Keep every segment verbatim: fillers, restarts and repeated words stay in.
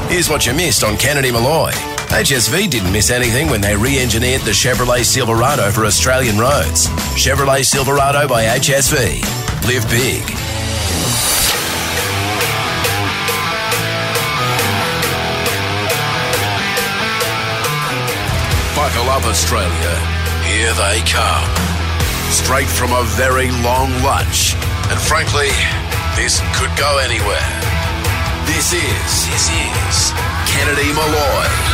Here's what you missed on Kennedy Malloy. H S V didn't miss anything when they re-engineered the Chevrolet Silverado for Australian roads. Chevrolet Silverado by H S V. Live big. Buckle up, Australia. Here they come. Straight from a very long lunch. And frankly, this could go anywhere. This is, this is Kennedy Malloy.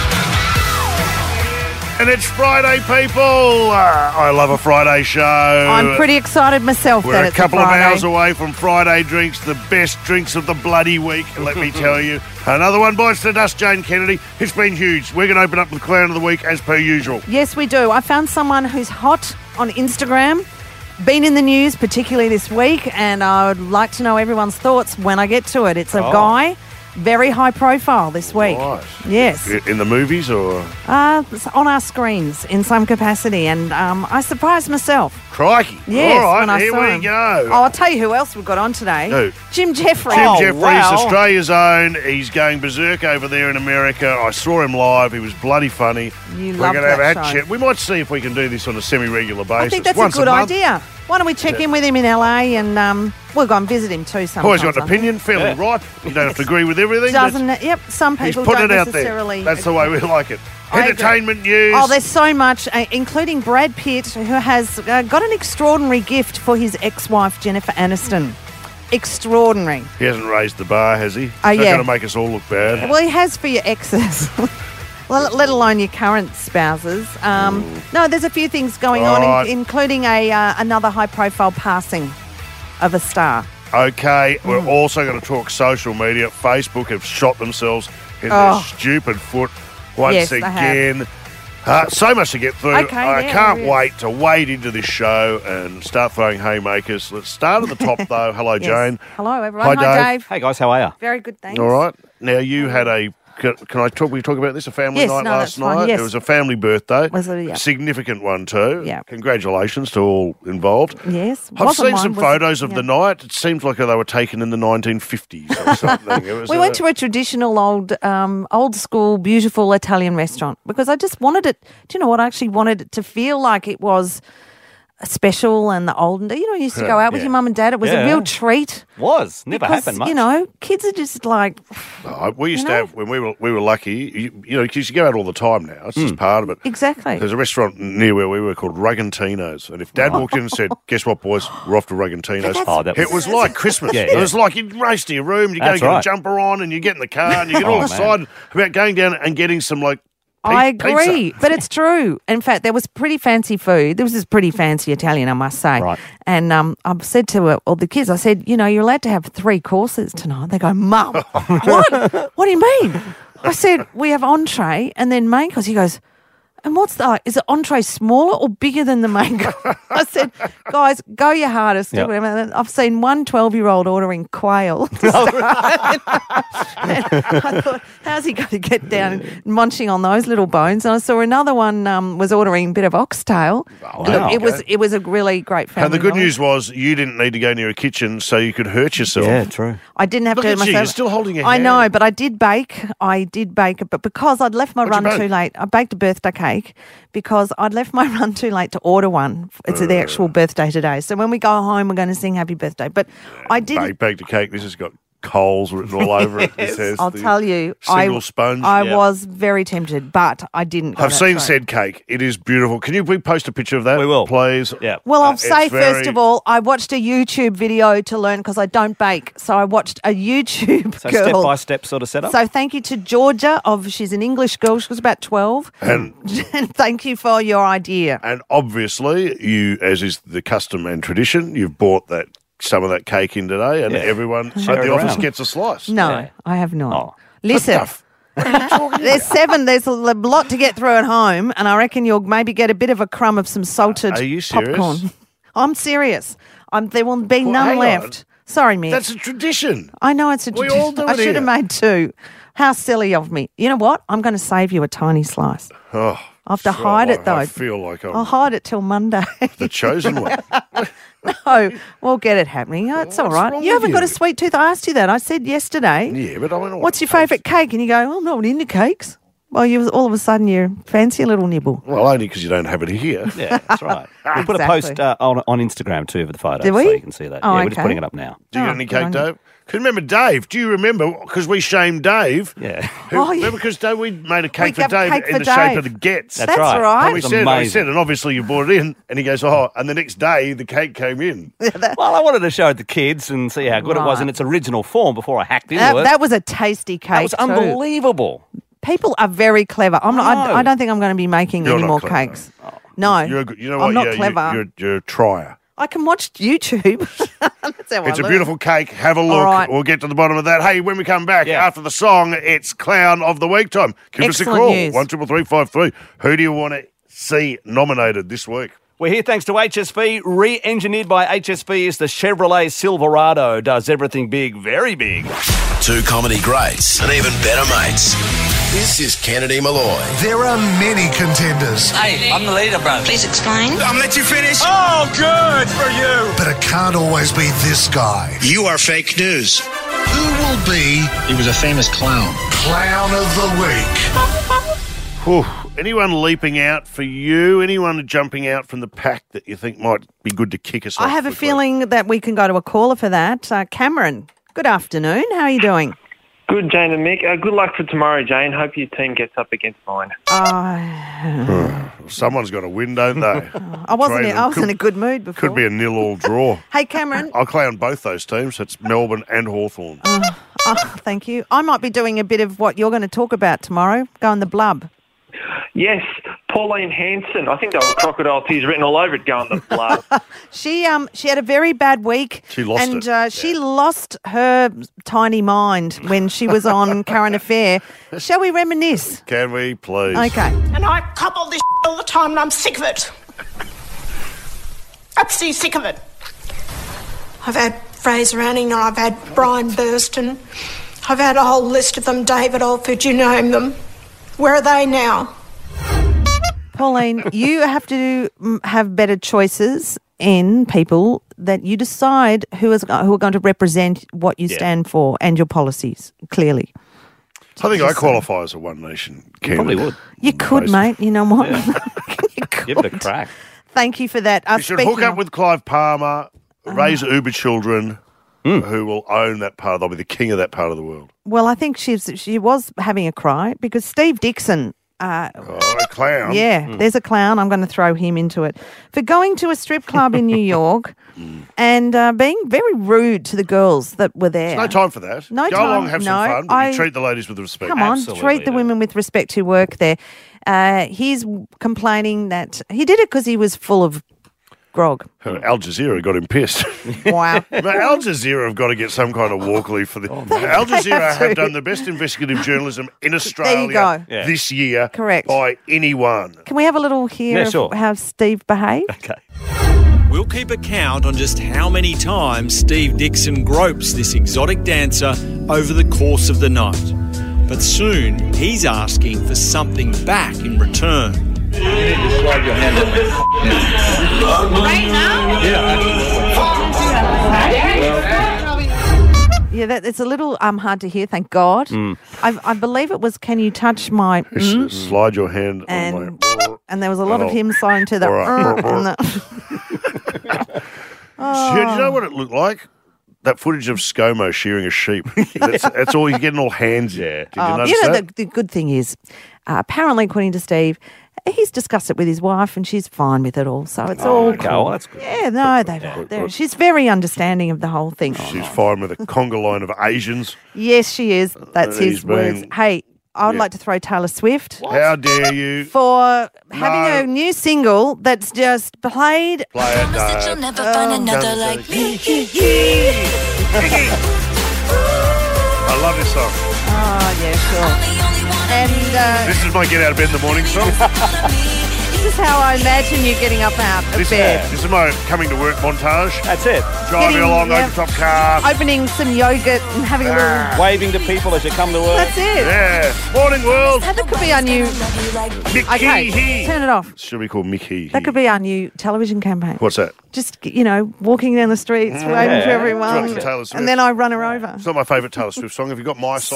And it's Friday, people. Uh, I love a Friday show. I'm pretty excited myself We're that a it's couple a of Friday. hours away from Friday drinks, the best drinks of the bloody week, let me tell you. Another one bites the dust, Jane Kennedy. It's been huge. We're going to open up with Clown of the Week as per usual. Yes, we do. I found someone who's hot on Instagram, been in the news, particularly this week, and I would like to know everyone's thoughts when I get to it. It's a Oh. guy, very high profile this week. Right. Yes. In the movies or? Uh, it's on our screens in some capacity, and um, I surprised myself. Crikey. Yes, All right, when I here saw we him. go. Oh, I'll tell you who else we've got on today. Who? Jim Jeffries. Jim Oh, Jeffries, wow. Australia's own. He's going berserk over there in America. I saw him live. He was bloody funny. You We're love going to have that a show. chat. We might see if we can do this on a semi-regular basis. I think that's Once a good month. idea. Why don't we check in with him in L A and um, we'll go and visit him too sometimes. Always got an I think. opinion, fairly Yeah. right. You don't have to agree with everything. but Doesn't it? Yep, some He's people putting don't it out there. necessarily. That's the way we like it. I agree. Entertainment news. Oh, there's so much, uh, including Brad Pitt, who has uh, got an extraordinary gift for his ex-wife, Jennifer Aniston. Extraordinary. He hasn't raised the bar, has he? He's Oh, not yeah. going to make us all look bad. Well, he has for your exes. Well, let alone your current spouses. Um, no, there's a few things going on, Right. in, including a uh, another high-profile passing of a star. Okay, Hmm. we're also going to talk social media. Facebook have shot themselves in Oh. their stupid foot once Yes, they have. again. Uh, so much to get through. Okay, I yeah, can't there is. wait to wade into this show and start throwing haymakers. Let's start at the top, though. Hello, Yes. Jane. Hello, everyone. Hi, Hi, Dave. Dave. Hey guys, how are you? Very good, thanks. All right. Now, you had a... Can, can I talk? We talk about this. A family Yes, night no, last that's fine, night. yes. It was a family birthday. Was it? Yeah. Significant one too. Yeah. Congratulations to all involved. Yes. I've Wasn't seen mine, some was it? photos of Yeah. the night. It seems like they were taken in the nineteen fifties or something. It was We a- went to a traditional old, um, old school, beautiful Italian restaurant because I just wanted it. Do you know what? I actually wanted it to feel like it was special and the olden days. You know, you used to go out with Yeah. your mum and dad. It was Yeah. a real treat. Was never because, happened much. You know, kids are just like, Oh, we used You to know? have when we were we were lucky. You, you know, because you go out all the time now. It's Hmm. just part of it. exactly. There's a restaurant near where we were called Ruggentino's, and if Dad walked in and said, "Guess what, boys? We're off to Ruggentino's," Oh, that it was like Christmas. Yeah, It yeah. was like you'd race to your room, you go That's get right. a jumper on, and you get in the car, and you get all Oh, man. excited about going down and getting some like. I pi- agree, pizza. but it's true. In fact, there was pretty fancy food. There was this pretty fancy Italian, I must say. Right. And um, I've said to uh, all the kids, I said, you know, you're allowed to have three courses tonight. They go, Mum, what? What do you mean? I said, we have entree and then main course. He goes, and what's that? Is the entree smaller or bigger than the main course? I said, guys, go your hardest. Do Yep. whatever. I've seen one twelve-year-old ordering quail to start. And I thought, how's he going to get down and munching on those little bones? And I saw another one um, was ordering a bit of oxtail. Oh, Look, wow. it was Okay. it was a really great family. And the good meal. news was you didn't need to go near a kitchen so you could hurt yourself. Yeah, true. I didn't have Look to at do it you, myself. you're still holding your I know, hand. but I did bake. I did bake, but because I'd left my What'd you run too bake? late, I baked a birthday cake because I'd left my run too late to order one. It's the actual birthday today. So when we go home, we're going to sing happy birthday. But I didn't. Baked, baked a cake. This has got coals written all over it. It says I'll the tell you, I, single sponge. I Yeah. was very tempted, but I didn't. go I've that seen route. said cake. It is beautiful. Can you post a picture of that? We will. Please. Yeah. Well, Uh, I'll say it's very- first of all, I watched a YouTube video to learn because I don't bake. So I watched a YouTube So girl. step by step sort of setup. So thank you to Georgia. Of she's an English girl. She was about twelve. And And thank you for your idea. and obviously, you, as is the custom and tradition, you've bought that some of that cake in today, and Yeah. everyone Share at the it office around. gets a slice. No, Yeah. I have not. Oh. Listen, Stuff. What are you talking there's seven. There's a lot to get through at home, and I reckon you'll maybe get a bit of a crumb of some salted Are you serious? popcorn. I'm serious. I'm, there will be Well, none hang on. left. Sorry, Mick. That's a tradition. I know it's a We tradition. all do I it should here. have made two. How silly of me. You know what? I'm going to save you a tiny slice. Oh, I have to Oh, hide I- it, though. I feel like I'm I'll hide it till Monday. the chosen one. No, we'll get it happening. Oh, it's all What's right. wrong You with haven't got you? a sweet tooth. I asked you that. I said yesterday, Yeah, but I mean, what's your favourite cake? And you go, oh, I'm not into cakes. Well, you all of a sudden you fancy a little nibble. Well, only because you don't have it here. Yeah, that's right. We put a Exactly. post uh, on, on Instagram too of the photo, Did we? so you can see that. Oh, yeah, we're just okay. putting it up now. Do you Oh, got any good cake, on you. Dave? Because remember Dave. Do you remember? Because we shamed Dave. Yeah. Who, Oh, yeah. Remember because Dave, we made a cake for gave Dave cake in for the shape of Dave. the Gets. That's, That's right. right. And we It was said, I amazing. said, and obviously you brought it in. And he goes, oh, and the next day the cake came in. Well, I wanted to show it to kids and see how good it was Right. in its original form before I hacked into That, it. that was a tasty cake. That was too. unbelievable. People are very clever. I'm not. I, No. I don't think I'm going to be making You're any not more clever. cakes. No, You're a good, you know I'm what? not yeah, you- clever. You're, you're a trier. I can watch YouTube. That's how I It's a learn. beautiful cake. Have a look. right. We'll get to the bottom of that. Hey, when we come back Yeah. after the song, it's Clown of the Week time. Give us a Excellent call. news. One triple three five three. Who do you want to see nominated this week? We're here thanks to H S V. Re-engineered by H S V is the Chevrolet Silverado. Does everything big, very big. Two comedy greats and even better mates. This is Kennedy Malloy. There are many contenders, Hey, I'm the leader, bro. Please explain. I'm let you finish. Oh, good for you. but it can't always be this guy. You are fake news. Who will be He was a famous clown. Clown of the Week? Whew. Anyone leaping out for you? Anyone jumping out from the pack that you think might be good to kick us off? I have a quickly? feeling that we can go to a caller for that. Uh, Cameron, good afternoon. How are you doing? Good, Jane and Mick. Uh, good luck for tomorrow, Jane. Hope your team gets up against mine. Uh, Someone's got to win, don't they? I wasn't. Trade In, I them. was Could- in a good mood before. Could be a nil-all draw. Hey, Cameron. I'll clown both those teams. That's Melbourne and Hawthorn. Oh, thank you. I might be doing a bit of what you're going to talk about tomorrow. Go on the blub. Yes, Pauline Hanson. I think there were crocodile tears written all over it going the blood. She um she had a very bad week. She lost and it. uh, she lost her tiny mind when she was on Current Affair. Shall we reminisce? Can we, please? Okay. And I cop all this all the time and I'm sick of it. Absolutely sick of it. I've had Fraser Anning and I've had Brian Burston. I've had a whole list of them, David Alford, you name them. Where are they now? Pauline, you have to mm, have better choices in people that you decide who is who are going to represent what you Yeah. stand for and your policies, clearly. I think I qualify as a One Nation You probably candidate. would. You could, Basically. mate. You know what? you could. Give it a crack. Thank you for that. Uh, You should speaking hook up of- with Clive Palmer, raise Uber children who will own that part. They'll be the king of that part of the world. Well, I think she's she was having a cry because Steve Dixon. Uh, Oh, a clown. yeah, there's a clown. I'm going to throw him into it for going to a strip club in New York and uh, being very rude to the girls that were there. No time for that. No Go time. along, have some No, fun, but I- you treat the ladies with respect. Come on, Absolutely, treat the yeah. women with respect who work there. Uh, he's complaining that he did it because he was full of grog. Al Jazeera got him pissed. Wow. But Al Jazeera have got to get some kind of walk leave for the. Oh, Al Jazeera have to. have done the best investigative journalism in Australia go. Yeah. this year. Correct. By anyone. Can we have a little hear Yeah, of sure. how Steve behaved? Okay. We'll keep a count on just how many times Steve Dixon gropes this exotic dancer over the course of the night. But soon he's asking for something back in return. Yeah, that, it's a little um hard to hear. Thank God. Mm. I, I believe it was. Can you touch my? mm? S- Slide your hand on And my. and there was a lot Oh. of him signing to the. All right. "Mm," and the Do you know what it looked like? That footage of ScoMo shearing a sheep. That's, that's all. He's getting all hands. Yeah. Did you Oh, notice you know, that? the, the good thing is, uh, apparently, according to Steve, he's discussed it with his wife and she's fine with it all. So it's all okay, cool. well, that's good. Yeah, no, they've, they're, she's very understanding of the whole thing. She's fine with a conga line of Asians. Yes, she is. That's Uh, his he's been- words. Hey, I would Yeah. like to throw Taylor Swift How dare you for having No. a new single that's just played. play it? No. never find another like me. I love this song. Oh, yeah, sure. And uh, This is my get out of bed in the morning song. this is how I imagine you getting up out of This, bed. this is my coming to work montage. That's it. Driving Getting- along, yep. open top car. Opening some yogurt and having a little... Waving to people as you come to work. That's it. Yeah. Morning, world. And that could be our new... Mickey. Okay, turn it off. Should be called Mickey. That could be our new television campaign. What's that? Just, you know, walking down the streets, waving Yeah. to everyone, It's like Taylor Swift. and then I run her over. It's not my favourite Taylor Swift song. Have you got my song?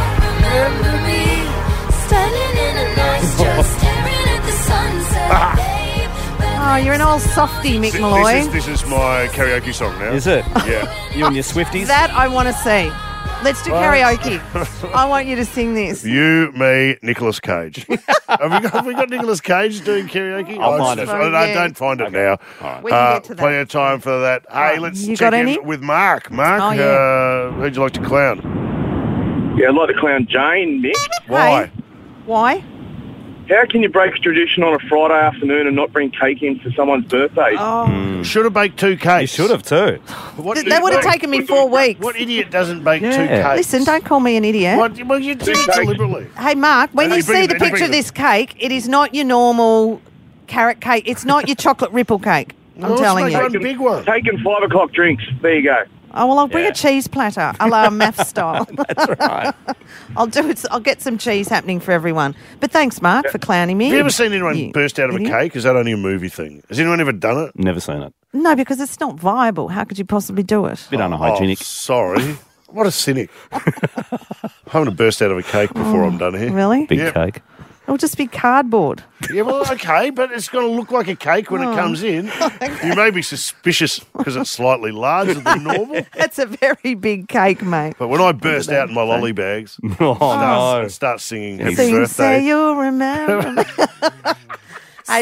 Oh, you're an old softy, Mick This, Malloy. this, is, this is my karaoke song now. Is it? Yeah. You and your Swifties? That I want to see. Let's do karaoke. I want you to sing this. You, me, Nicolas Cage. have, we got, have we got Nicolas Cage doing karaoke? I'll Oh, find it's it. just- I, I don't find it now. We can get to that. Plenty of time for that. Hey, Oh, let's you check got in any? with Mark. Mark, Oh, yeah. uh, who'd you like to clown? Yeah, I'd like to clown Jane, Mick. Why? Hey. Why? How can you break a tradition on a Friday afternoon and not bring cake in for someone's birthday? Oh, Should have baked two cakes. You should have too. What Th- do- that would have what- taken me four weeks. What idiot doesn't bake two Yeah. cakes? Listen, don't call me an idiot. What, well, you did it cakes. deliberately. Hey, Mark, when Hey, you bring see it the in, bring picture it of in. this cake, it is not your normal carrot cake. It's not your chocolate ripple cake. I'm Well, let's telling make you. one big one. Taking five o'clock drinks. There you go. Oh, well, I'll bring Yeah. a cheese platter, a la math style. That's right. I'll do it. I'll get some cheese happening for everyone. But thanks, Mark, for clowning me. Have you ever seen anyone You burst out of idiot. a cake? Is that only a movie thing? Has anyone ever done it? Never seen it. No, because it's not viable. How could you possibly do it? Bit unhygienic. Oh, sorry. What a cynic. I'm going to burst out of a cake before I'm done here. Really? Big Yep. cake. It'll just be cardboard. Yeah, well, okay, but it's going to look like a cake when Oh. it comes in. You may be suspicious because it's slightly larger than normal. That's a very big cake, mate. But when I burst out in my lolly bags, Oh, start, no. start singing Happy Sing, say Birthday. you'll remember. Hey,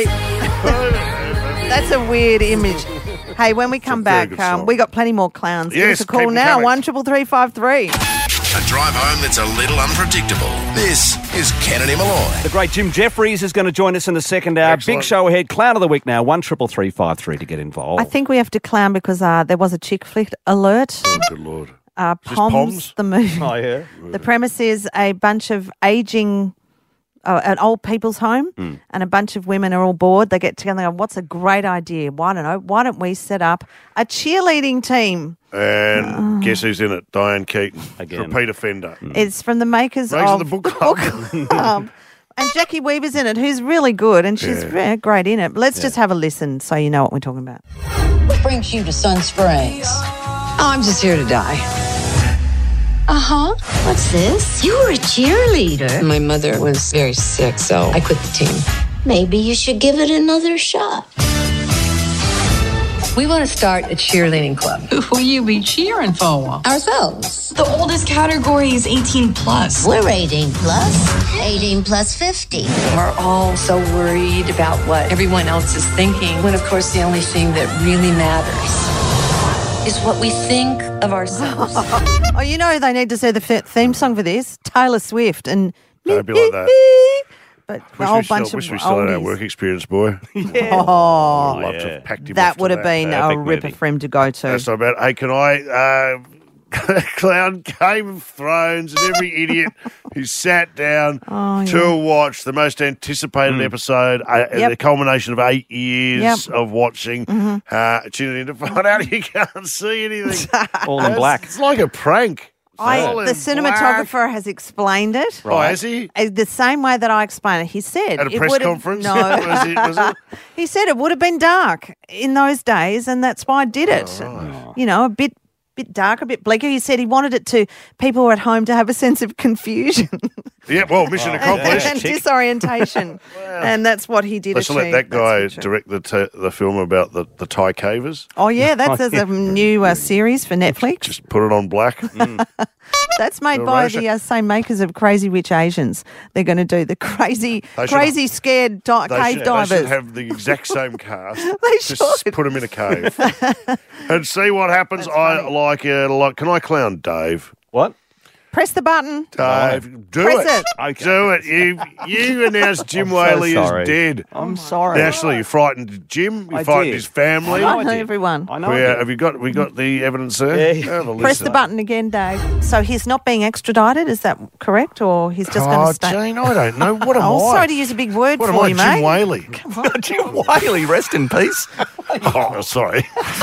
that's a weird image. Hey, when we come a very back, good um, song. we got plenty more clowns. Give Yes, us a call keep 'em now, coming. one triple three five three. A drive home that's a little unpredictable. This is Kennedy Malloy. The great Jim Jeffries is going to join us in the second hour. Excellent. Big show ahead. Clown of the week now. One triple three five three to get involved. I think we have to clown because uh, there was a chick flick alert. Oh, good Lord. Uh, this Poms, Poms? the movie. Oh yeah. The premise is a bunch of aging, uh, an old people's home, Mm. and a bunch of women are all bored. They get together and go, what's a great idea? Why don't know? Why don't we set up a cheerleading team? And Oh. guess who's in it? Diane Keaton. Again. Repeat offender. It's from the makers Makers of of the Book Club. Club. And Jackie Weaver's in it, who's really good, and she's Yeah. yeah, great in it. But let's just have a listen so you know what we're talking about. What brings you to Sun Springs? Oh, I'm just here to die. Uh-huh. What's this? You were a cheerleader. My mother was very sick, so I quit the team. Maybe you should give it another shot. We want to start a cheerleading club. Who will you be cheering for? Ourselves. The oldest category is eighteen plus. We're eighteen plus. eighteen plus fifty. We're all so worried about what everyone else is thinking, when of course the only thing that really matters is what we think of ourselves. Oh, you know they need to say the f- theme song for this, Taylor Swift and Don't be like that. but Wish a whole we still, bunch wish of we still had our oldies. work experience, boy. Oh, I'd love to have packed him off that to would have been Uh, a big ripper movie. for him to go to. That's not bad. Hey, can I uh, clown Game of Thrones and every idiot who sat down Oh, to yeah. watch the most anticipated episode, uh, Yep. the culmination of eight years Yep. Mm-hmm. of watching, uh, tuning in to find out you can't see anything. All in It's- black. It's like a prank. I, All the in cinematographer has explained it. black. Oh, has he? Uh, The same way that I explained it. He said At a it press would've- conference? No, was it, was it? he said it would have been dark in those days, and that's why I did it. You know, a bit, bit dark, a bit bleaker. He said he wanted it to people who are at home to have a sense of confusion Yeah, well, mission accomplished. and disorientation, and that's what he did. Let's let achieve. that guy That's for sure. direct the t- the film about the, the Thai cavers. Oh yeah, that's a new uh, series for Netflix. Just put it on black. That's made The by Russia- the uh, same makers of Crazy Rich Asians. They're going to do the crazy, They should- crazy scared di- They cave should, they divers. should have the exact same cast. They Just should. put them in a cave and see what happens. I like it a lot. Can I clown Dave? What? Press the button. Dave, do Press it. it. Okay. Do it. You you announced Jim I'm so Whaley sorry. is dead. I'm sorry. Ashley, you frightened Jim. You I frightened did. his family. I know I Hi, did. everyone. I know. We, I uh, did. have you got we got the evidence there? Yeah. Have a Press listen. the button again, Dave. So he's not being extradited, is that correct? Or he's just going Oh, to stay? Jane, I don't know. What am Oh, I? sorry to use a big word What for am I, you, Jim mate. Whaley? Jim Whaley, rest in peace. Oh, sorry.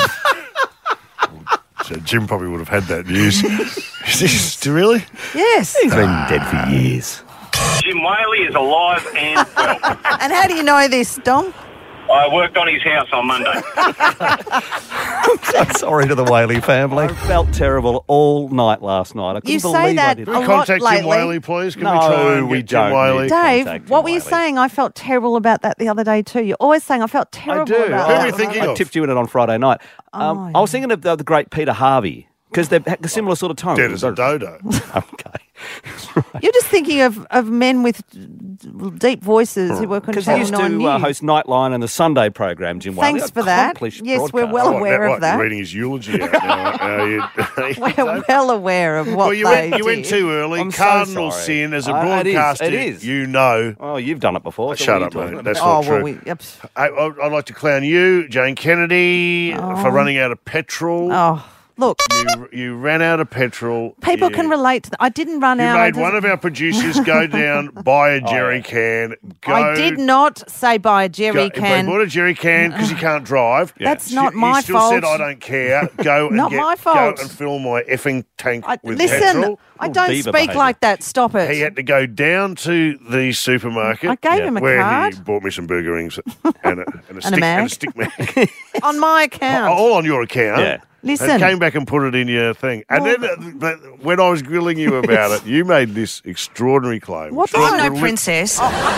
So Jim probably would have had that news. Is this really? Yes. He's been dead for years. Jim Whaley is alive and well. And how do you know this, Dom? I worked on his house on Monday. I'm so sorry to the Whaley family. I felt terrible all night last night. I couldn't You say believe I that did. a Can we lot contact Jim lately. Whaley, please? Can No, we try and we get Jim don't Whaley? need- Dave, Contact what Jim were you Whaley. saying? I felt terrible about that the other day too. You're always saying I felt I terrible do. about Who that. are you thinking I of? tipped you in it on Friday night. Um, Oh, I was thinking of the, the great Peter Harvey because they've had a similar sort of tone. Dead as a dodo. Okay. You're just thinking of, of men with deep voices who work on Because he Channel used nine to News. uh, host Nightline and the Sunday program, Jim Whaley. Thanks for that. Accomplished Yes, we're broadcaster. well Oh, aware that, of what, that. You're reading his eulogy out now. Uh, you, We're well aware of what well, you they went, you did. went too early. I'm so Cardinal sorry. sin as a Uh, it is, broadcaster. it is. You know. Oh, you've done it before. so Shut what are up, you talking mate. about? That's Oh, not well, true. we, yep. I, I, I'd like to clown you, Jane Kennedy, for running out of petrol. Oh, look, You you ran out of petrol. people You- can relate to that. I didn't run You out. I made one just- of our producers go down, buy a jerry can. Go, I did not say buy a jerry go, can. They bought a jerry can because you can't drive. That's You- not my You still fault. said I don't care. Go and Not get, my fault. Go and fill my effing tank I, with listen, petrol. I don't Beaver speak behaviour. like that. Stop it. He had to go down to the supermarket. I gave him a where card. he bought me some burger rings and a, and a, stick, mag. and a stick mag. On my account. All on your account. Yeah. Listen. And came back and put it in your thing. And Well- then uh, but when I was grilling you about it, you made this extraordinary claim. What which I'm was no reli- princess.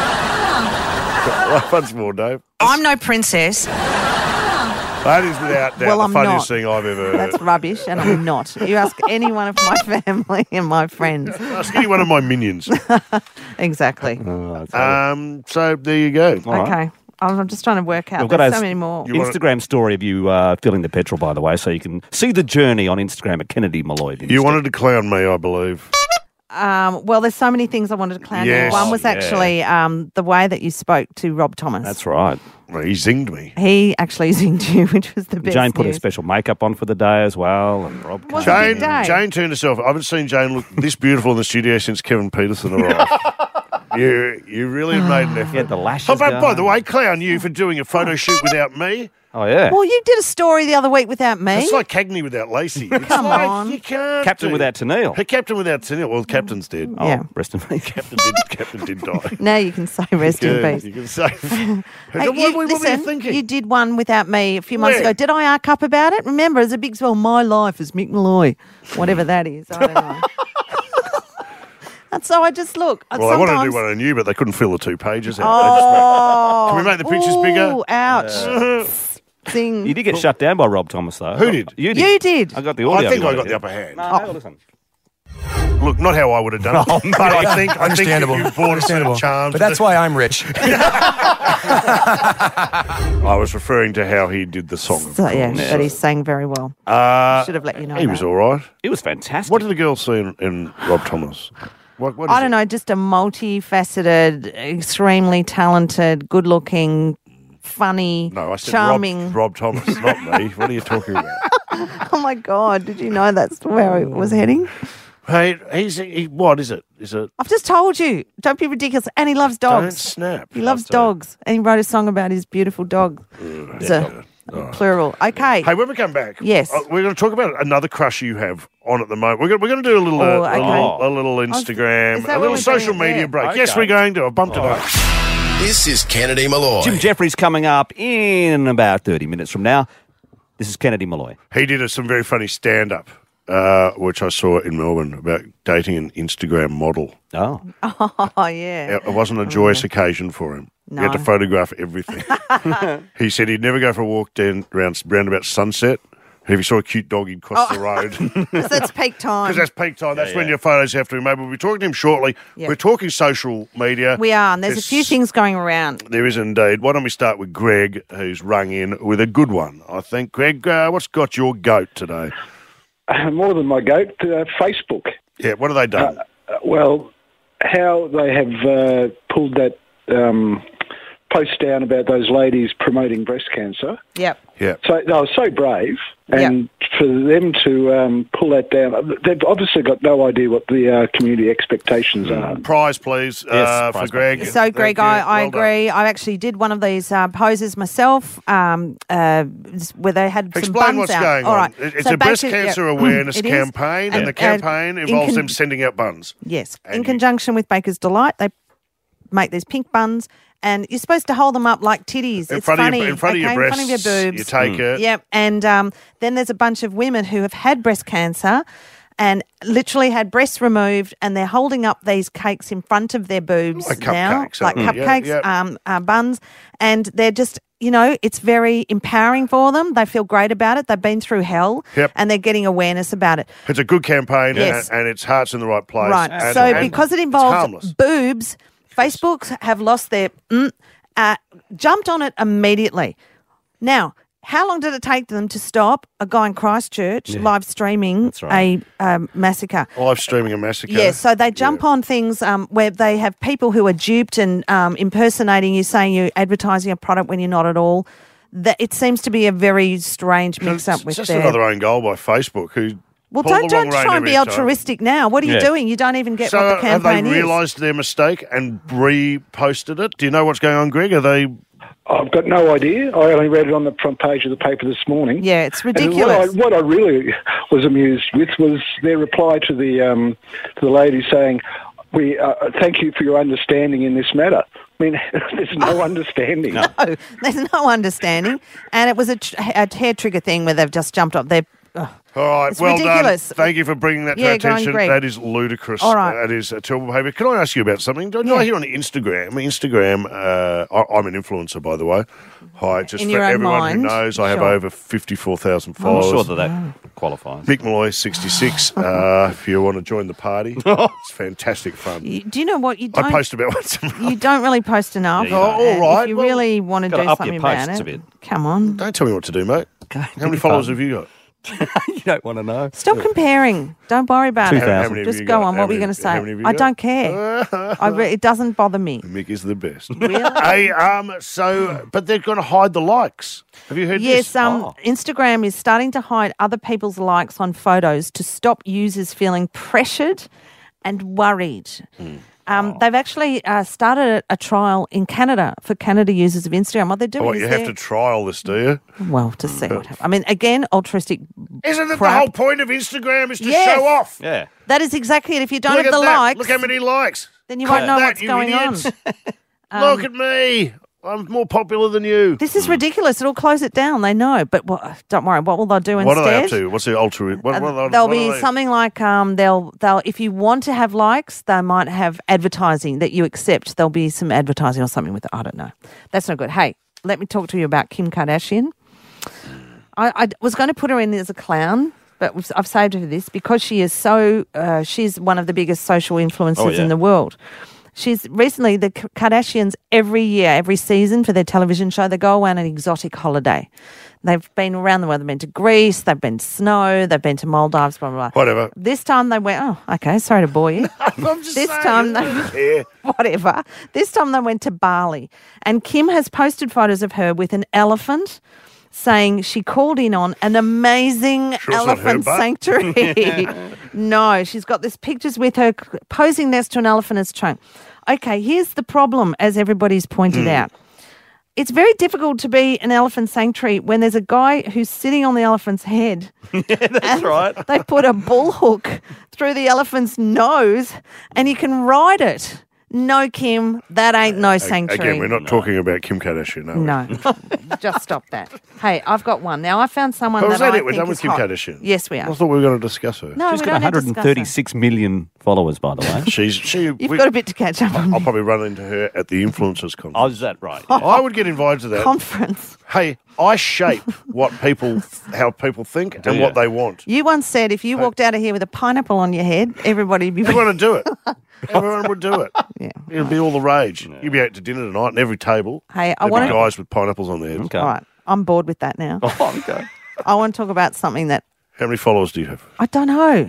Once more, Dave. I'm no princess. That is without doubt Well, the I'm funniest not. thing I've ever heard. That's rubbish, and I'm not. You ask any one of my family and my friends. Ask any one of my minions. Exactly. um, so there you go. Okay. I'm just trying to work out. We've got There's a so many more. Instagram story of you uh, filling the petrol, by the way, so you can see the journey on Instagram at Kennedy Malloy. You wanted to clown me, I believe. Um, well, there's so many things I wanted to clown Yes. you. One was Oh, yeah. actually um, the way that you spoke to Rob Thomas. That's right. Well, he zinged me. He actually zinged you, which was the best Jane put her news. special makeup on for the day as well, and Rob. Was came it a Jane, big day? Jane turned herself. I haven't seen Jane look this beautiful in the studio since Kevin Peterson arrived. you, you really have made an effort. He had the lashes Oh, but by going. the way, clown you for doing a photo shoot without me. Oh, yeah. Well, you did a story the other week without me. It's like Cagney without Lacey. It's Come like, on. You can't Captain do- without Tennille. Hey, Captain without Tennille. Well, Captain's dead. Oh, Yeah. rest in peace. Captain did. Captain did die. Now you can say rest in Yeah, peace. You can say. Hey, what, you, what, what listen, were you thinking? you did one without me a few months Where? ago. Did I arc up about it? Remember, it's a big swell. My life as Mick Malloy, whatever that is. I don't know. And so I just look. well, I wanted to do sometimes- one on you, but they couldn't fill the two pages out. Oh, Can we make the pictures bigger? Ooh, ouch. Sing. You did get shut down by Rob Thomas, though. Who did? You did. You did. I got the I audio. think you I wanted got to. the upper hand. No, have a listen. Look, not how I would have done it, but I think I think that Understandable. you brought us Understandable. some charms. But that's why I'm rich. I was referring to how he did the song. Of So, yeah, course. but he sang very well. Uh, Should have let you know. he that. was all right. It was fantastic. What did the girls see in, in Rob Thomas? What, what is I don't it? know, just a multifaceted, extremely talented, good-looking, funny, No, I said charming. Rob, Rob Thomas, not me. What are you talking about? Oh my God! Did you know that's where it was heading? Hey, he's he, what is it? Is it? I've just told you. Don't be ridiculous. And he loves Don't dogs. snap. He loves That's it. dogs, and he wrote a song about his beautiful dog. It's a plural. Okay. Hey, when we come back, Yes. uh, we're going to talk about another crush you have on at the moment. We're going, we're going to do a little, Oh, uh, okay. a little, a little Instagram, is that a what little we're social doing it media there? break. Yes, Okay. we're going to. I bumped it up. This is Kennedy Malloy. Jim Jeffries coming up in about thirty minutes from now. This is Kennedy Malloy. He did a, some very funny stand-up, uh, which I saw in Melbourne about dating an Instagram model. Oh. Oh yeah. It wasn't a joyous occasion for him. He had to No. photograph everything. He said he'd never go for a walk down around, round about sunset. And if he saw a cute dog, he'd cross Oh. the road. Because that's peak time. Because that's peak time. That's Yeah, when yeah. your photos have to be made. We'll be talking to him shortly. Yeah. We're talking social media. We are, and there's a few things going around. There is indeed. Why don't we start with Greg, who's rung in with a good one, I think. Greg, uh, what's got your goat today? More than my goat, uh, Facebook. Yeah, what have they done? Uh, well, how they have uh, pulled that um, post down about those ladies promoting breast cancer. Yep. Yeah. So they were so brave, and for them to um, pull that down, they've obviously got no idea what the uh, community expectations are. Prize, please, Yes, uh, prize, for Greg. So, Thank Greg, you. I, I Well done. agree. I actually did one of these uh, poses myself, um, uh, where they had some Explain buns what's out. going All on. right. It- It's So a breast basically- cancer yeah, awareness it is. campaign, and, And, the uh, campaign in involves con- them sending out buns. Yes, And in you- conjunction with Baker's Delight, they make these pink buns, and you're supposed to hold them up like titties. In it's front of funny, your- in front of your okay? in front of your breasts, boobs. you take it. Yep, and um, then there's a bunch of women who have had breast cancer and literally had breasts removed, and they're holding up these cakes in front of their boobs Like now, cupcakes, like aren't they? Yeah, cupcakes, yeah. Um, uh, buns, and they're just. You know, it's very empowering for them. They feel great about it. They've been through hell, Yep. and they're getting awareness about it. It's a good campaign, Yes. and, and its heart's in the right place. Right. And- so and because it it's involves harmless. boobs, Facebook have lost their mm, uh, jumped on it immediately. Now, how long did it take them to stop a guy in Christchurch live streaming right. a um, massacre? Live streaming a massacre. Yes, so they jump on things um, where they have people who are duped and um, impersonating you, saying you're advertising a product when you're not at all. That it seems to be a very strange mix-up It's with just their... another own goal by Facebook, who Well, pulled don't, the wrong don't rein try and be every time. altruistic now. What are you Yeah. doing? You don't even get So what the have campaign they is. realised their mistake and reposted it? Do you know what's going on, Greg? Are they... I've got no idea. I only read it on the front page of the paper this morning. Yeah, it's And ridiculous. what I, what I really was amused with was their reply to the um, to the lady saying, "We uh, thank you for your understanding in this matter." I mean, there's no understanding. No, there's no understanding. And it was a, tr- a hair trigger thing where they've just jumped up. They're, ugh. All right, It's well ridiculous. done. Thank you for bringing that to Yeah, our go on, attention. Greg. That is ludicrous. All right. That is a terrible behaviour. Can I ask you about something? Don't Yeah. I hear on Instagram? Instagram, uh, I, I'm an influencer, by the way. Hi, just In for your own everyone mind. who knows, I have Sure. over fifty-four thousand I'm followers. not sure that that qualifies. Mick Malloy, sixty-six. uh, if you want to join the party, it's fantastic fun. You- do you know what? You don't, I post about once a month. you don't really post enough. Yeah, you don't. Oh, all And right. If you Well, really want to gotta do up something your about posts it, a bit. come on. Don't tell me what to do, mate. How many followers have you got? You don't want to know. Stop comparing. Don't worry about two it. thousand. How many have Just you go got? on. How What were you many- going to say? how many have you I got? don't care. I re- it doesn't bother me. Mick is the best. Really? Hey, um, so, but they're going to hide the likes. Have you heard Yes, this? um, Oh. Instagram is starting to hide other people's likes on photos to stop users feeling pressured and worried. Hmm. Um, They've actually uh, started a trial in Canada for Canada users of Instagram. What they're doing Oh, what, is you have they're- to trial this, do you? well to see what happens. I mean, again, altruistic. Isn't it crap. the whole point of Instagram is to Yes. show off? Yeah. That is exactly it. If you don't Look have at the that. likes, Look how many likes. then you Click won't know that, what's you going idiots. on. Look at me. I'm more popular than you. This is ridiculous. It'll close it down. They know, but what, don't worry. What will they do What instead? are they up to? What's the ultra? What, Uh, what, what, there'll what be are they? something like um, they'll they'll if you want to have likes, they might have advertising that you accept. There'll be some advertising or something with it. I don't know. That's not good. Hey, let me talk to you about Kim Kardashian. I, I was going to put her in as a clown, but we've- I've saved her for this because she is so. Uh, she's one of the biggest social influencers Oh, yeah. in the world. She's recently the K- Kardashians every year, every season for their television show, they go on an exotic holiday. They've been around the world. They've been to Greece. They've been to snow. They've been to Maldives. Blah blah blah. Whatever. This time they went. Oh, okay. Sorry to bore you. I'm just this saying, time they yeah. whatever. This time they went to Bali, and Kim has posted photos of her with an elephant, saying she called in on an amazing Sure it's not her elephant butt? sanctuary. No, she's got this pictures with her c- posing next to an elephant's trunk. Okay, here's the problem, as everybody's pointed Hmm. out. It's very difficult to be an elephant sanctuary when there's a guy who's sitting on the elephant's head. That's right. They put a bull hook through the elephant's nose and you can ride it. No, Kim, that ain't no sanctuary. Again, we're not talking about Kim Kardashian, are we? No, just stop that. Hey, I've got one. Now, I found someone Oh, that is that I it? We're think done with is Kim hot. Kardashian. Yes, we I are. thought we were going to discuss her. No, She's we got don't need to discuss her. one hundred thirty-six million followers, by the way. She's she. You've we- got a bit to catch up on. I'll probably run into her at the influencers conference. Oh, is that right? I would get invited to that. Conference. Hey, I shape what people, how people think, and you? what they want. You once said if you walked out of here with a pineapple on your head, everybody would be... Everyone would do it. Everyone would do it. Yeah. It'd be all the rage. You'd be out to dinner tonight, and every table, Hey, I there'd want be to... guys with pineapples on their heads. Okay. All right, I'm bored with that now. Oh, okay. I want to talk about something that How many followers do you have? I don't know.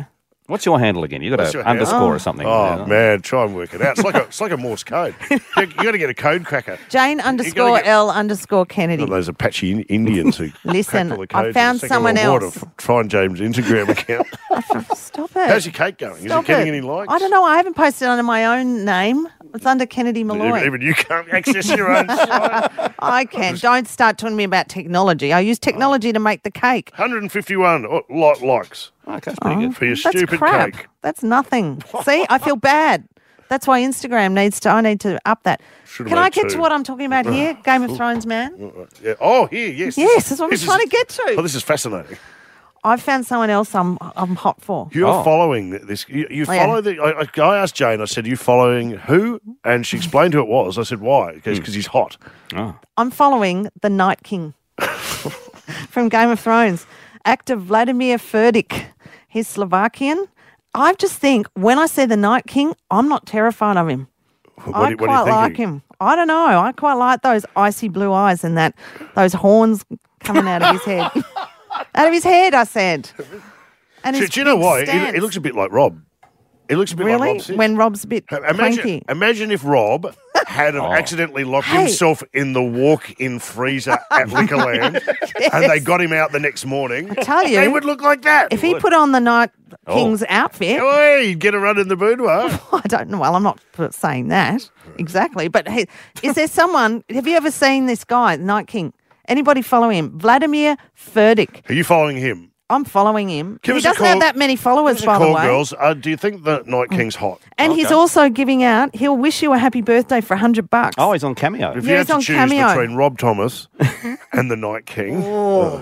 What's your handle again? You got What's to your underscore handle? or something. Oh, man, try and work it out. It's like a, it's like a Morse code. You, you got to get a code cracker. Jane underscore get- L underscore Kennedy. One of those Apache in- Indians who Listen, crack all the I codes found in the Second someone World War else. to f- Find James' Instagram account. Stop it. How's your cake going? Stop Is it getting it. any likes? I don't know. I haven't posted under my own name. It's under Kennedy Malloy. Even you can't access your own site. I can. Don't start talking to me about technology. I use technology to make the cake. one hundred fifty-one oh, li- likes. Okay, that's pretty good. For your That's stupid crap. cake. That's nothing. See, I feel bad. That's why Instagram needs to. I need to up that. Should've Can I made get two. to what I'm talking about here? Game of Thrones, man. Yeah. Oh, here, yes. Yes, that's what I'm this trying is- to get to. Oh, this is fascinating. I've found someone else I'm I'm hot for. You're Oh. following this. You, you Oh, yeah. follow the. I, I I asked Jane. I said, "You following who?" And she explained who it was. I said, "Why?" Because Hmm. he's hot. Oh. I'm following the Night King from Game of Thrones, actor Vladimir Furdik. He's Slovakian. I just think when I see the Night King, I'm not terrified of him. What, I do you- what quite are you like thinking? him. I don't know. I quite like those icy blue eyes and that those horns coming out of his head. Out of his head, I said. And Do, his do you know big why? He, stance. he looks a bit like Rob. He looks a bit really like Rob. Six. when Rob's a bit Imagine, cranky. imagine if Rob had have accidentally locked Hey. himself in the walk-in freezer at Liquorland, and they got him out the next morning. I tell you, he would look like that. If he put on the Night Oh. King's outfit, Oh, he'd get a run in the boudoir. I don't know. Well, I'm not saying that exactly, but hey, is there someone? Have you ever seen this guy, the Night King? Anybody follow him? Vladimir Furdik. Are you following him? I'm following him. Give he us a doesn't have call. that many followers, Give us a by the call, way. girls. Uh, do you think the Night King's hot? And he's Okay. also giving out. He'll wish you a happy birthday for a hundred bucks. Oh, he's on Cameo. If Yeah, you had he's to on choose Cameo. between Rob Thomas and the Night King, Oh.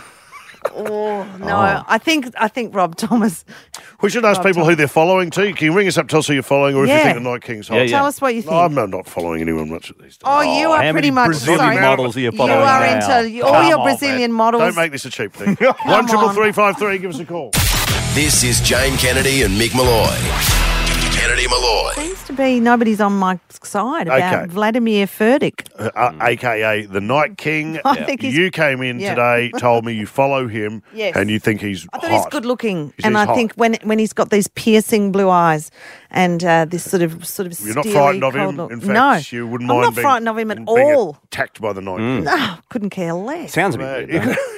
Oh no! I think I think Rob Thomas. we should ask Rob people who they're following too. Can you ring us up, tell us who you're following, or if you Yeah. think the Night King's hot? Yeah, yeah. Tell us what you think. No, I'm not- not following anyone much at these days. Oh, you Oh, are how pretty many much Brazilian sorry. models are you You following are now? into all Come your on, Brazilian man. models. Don't make this a cheap thing. One triple three five three. Give us a call. This is Jane Kennedy and Mick Malloy. Kennedy Malloy. Seems to be nobody's on my side about Okay. Vladimir Furdik. Uh, uh, A K A the Night King. I think he's- You came in Yeah. today, told me you follow him, Yes. and you think he's I thought hot. he's good looking, He's- and he's I hot. think when when he's got these piercing blue eyes and uh, this sort of sort of You're not steely, frightened of cold him. look. In fact, no, you wouldn't I'm mind not being, frightened of him at being all. attacked by the Night King. No, couldn't care less. Sounds a bit weird, doesn't it?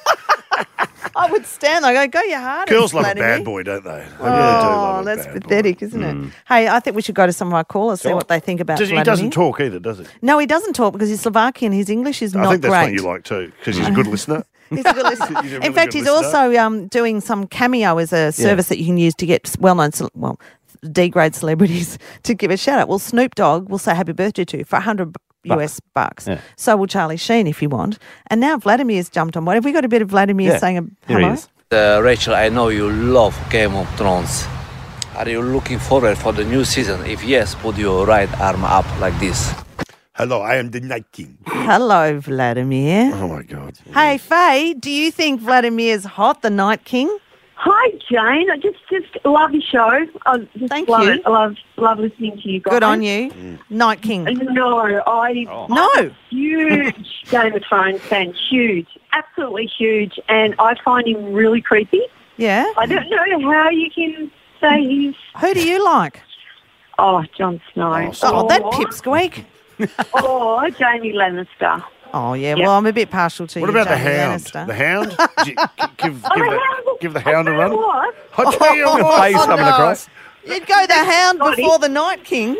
I would stand there. I go, go your hardest. Girls love a Vladimir. bad boy, don't they? They Oh, really do love a that's bad boy. pathetic, isn't it? Hey, I think we should go to some of our callers, see Sure. what they think about Does- he Vladimir. doesn't talk either, does he? No, he doesn't talk because he's Slovakian. His English is I not think that's great. what you like too, because he's a good listener. He's a good listener. He's a In really fact, good he's listener. also um, doing some Cameo as a service that you can use to get well-known, ce- well, D-grade celebrities to give a shout-out. Well, Snoop Dogg will say happy birthday to you for one hundred U S bucks. Yeah. So will Charlie Sheen if you want. And now Vladimir's jumped on. What have we got a bit of Vladimir Yeah. saying a Here he hello? is. Uh, Rachel, I know you love Game of Thrones. Are you looking forward for the new season? If yes, put your right arm up like this. Hello, I am the Night King. Hello, Vladimir. Oh my God. Hey, Faye, do you think Vladimir's hot, the Night King? Hi, Jane. I just just love your show. I just Thank love you. it. I love love listening to you guys. Good on you. Night King. No, I No. I'm a huge Game of Thrones fan. Huge, absolutely huge, and I find him really creepy. Yeah? I don't know how you can say he's. Who do you like? Oh, Jon Snow. Oh, that pipsqueak. Oh, Jamie Lannister. Oh, yeah. Yep. Well, I'm a bit partial to What you, about the Jamie Hound? Lannister. The Hound? G- give, give, Oh, give, the the, Hound. give the Hound a run. What? I tell you, Oh, Face coming no. across. You'd go the Hound Scotty. before the Night King.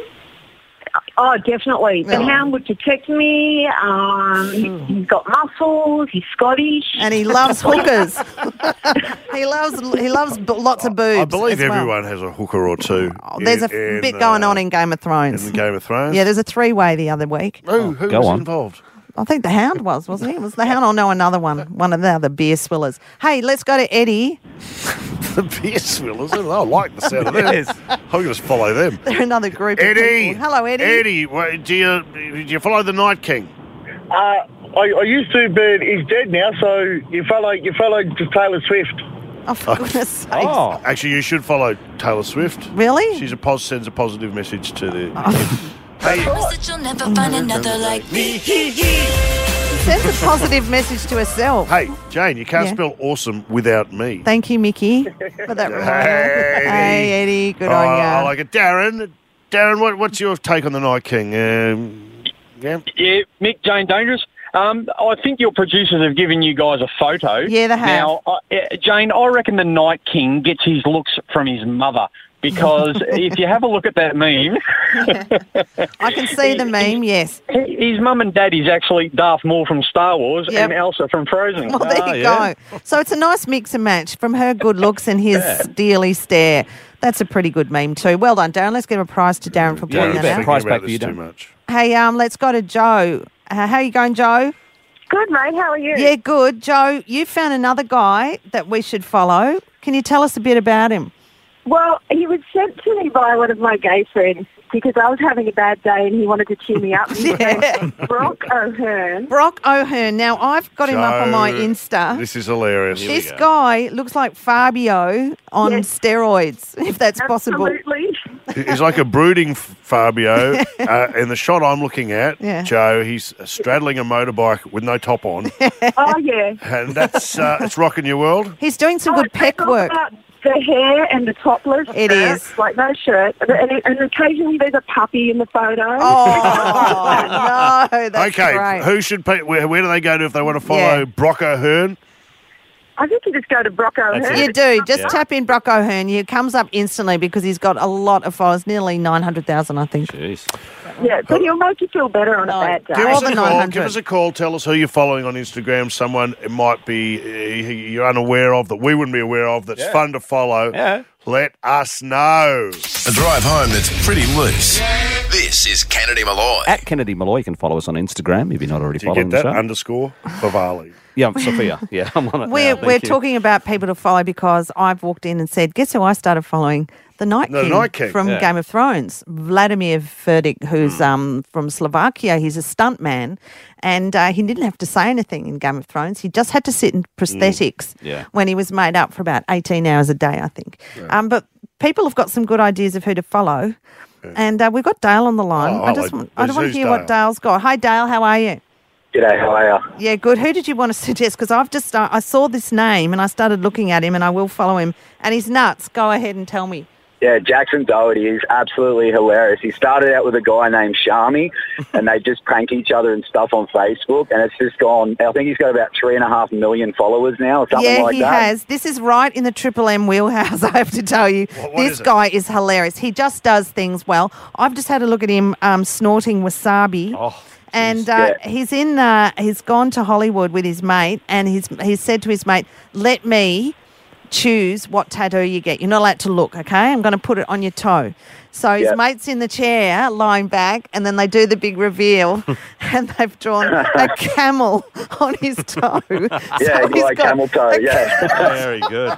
Oh, definitely. The Oh. Hound would protect me. Um, he, he's got muscles. He's Scottish. And he loves hookers. he loves he loves b- lots of boobs. I believe as well. everyone has a hooker or two. Oh, there's a f- in, bit uh, going on in Game of in Thrones. the Game of Thrones. Yeah, there's a three-way the other week. Who, who Go was on. involved? I think the Hound was, wasn't he? It was the Hound? Oh, no, another one. One of the other beer swillers. Hey, let's go to Eddie. The beer swillers. I like the sound of them. Yes. I'm going to just follow them. They're another group of Eddie. people. Hello, Eddie. Eddie, what, do you do you follow the Night King? Uh, I, I used to, but he's dead now. So you follow, you follow just Taylor Swift. Oh, for goodness sake. Oh, Actually, you should follow Taylor Swift. Really? She's a pos- sends a positive message to the. Oh. Hey, Promise that you'll never find another like me. sends a positive message to herself. Hey, Jane, you can't Yeah. spell awesome without me. Thank you, Mickey, for that reminder. Hey, Hey, Eddie, good oh, on I you. like it. Darren, Darren, what, what's your take on the Night King? Um, yeah? Yeah, Mick, Jane, Dangerous. Um, I think your producers have given you guys a photo. Yeah, they have. Now, I, uh, Jane, I reckon the Night King gets his looks from his mother because if you have a look at that meme... I can see the meme, yes. His mum and daddy's actually Darth Maul from Star Wars Yep. and Elsa from Frozen. Well, there you go. So it's a nice mix and match from her good looks and his steely stare. That's a pretty good meme too. Well done, Darren. Let's give a prize to Darren for Yeah, pointing you that bet. out. Prize back for this you, too Darren. much. Hey, um, let's go to Joe. Uh, how you going, Joe? Good, mate. How are you? Yeah, good. Joe, you found another guy that we should follow. Can you tell us a bit about him? Well, he was sent to me by one of my gay friends because I was having a bad day and he wanted to cheer me up. His name's Brock O'Hearn. Brock O'Hearn. Now, I've got him up on my Joe, Insta. This is hilarious. This guy looks like Fabio on Yes. steroids, if that's possible. Absolutely. He's like a brooding Fabio. uh, in the shot I'm looking at, Yeah. Joe, he's straddling a motorbike with no top on. Oh, yeah. And that's uh, it's rocking your world. He's doing some good It's peck all work. about the hair and the topless. It shirt, is. Like no shirt. And, and occasionally there's a puppy in the photo. Oh, no, that's okay, great. who should pay, where, where do they go to if they want to follow Yeah. Brock O'Hearn? I think you just go to Brock O'Hearn. You do. Just Yeah. tap in Brock O'Hearn. He comes up instantly because he's got a lot of followers, nearly nine hundred thousand, I think. Jeez. Yeah, but he'll make you feel better on a bad day. Give us, a than call, nine hundred. give us a call. Tell us who you're following on Instagram. Someone it might be uh, you're unaware of that we wouldn't be aware of. That's Yeah. fun to follow. Yeah. Let us know. A drive home that's pretty loose. This is Kennedy Malloy. At Kennedy Malloy, you can follow us on Instagram if you're not already Do you following get the that show. underscore Favali? Yeah, Sophia. Yeah, I'm on it We're, now. we're Thank you. talking about people to follow because I've walked in and said, guess who I started following? The Night The King, Night King. from Yeah. Game of Thrones, Vladimir Verdict, who's um, from Slovakia. He's a stuntman, and uh, he didn't have to say anything in Game of Thrones. He just had to sit in prosthetics Yeah. when he was made up for about eighteen hours a day, I think. Um, but people have got some good ideas of who to follow. And uh, we've got Dale on the line. Oh, I just hello. want, I don't want to Who's hear what Dale? Dale's got. Hi, Dale. How are you? G'day, how are you? Yeah, good. Who did you want to suggest? Because I've just uh, I saw this name and I started looking at him, and I will follow him. And he's nuts. Go ahead and tell me. Yeah, Jackson Doherty is absolutely hilarious. He started out with a guy named Shami, and they just prank each other and stuff on Facebook, and it's just gone. I think he's got about three and a half million followers now, or something Yeah, like he that. has. This is right in the Triple M wheelhouse, I have to tell you. what this is it? guy is hilarious. He just does things well. I've just had a look at him um, snorting wasabi. Oh, And uh, Yeah. he's in. Uh, he's gone to Hollywood with his mate, and he's he's said to his mate, "Let me choose what tattoo you get. You're not allowed to look. Okay, I'm going to put it on your toe." So his Yep. mate's in the chair, lying back, and then they do the big reveal, and they've drawn a camel on his toe. Yeah, So he's like got camel toe, a yeah. Very good.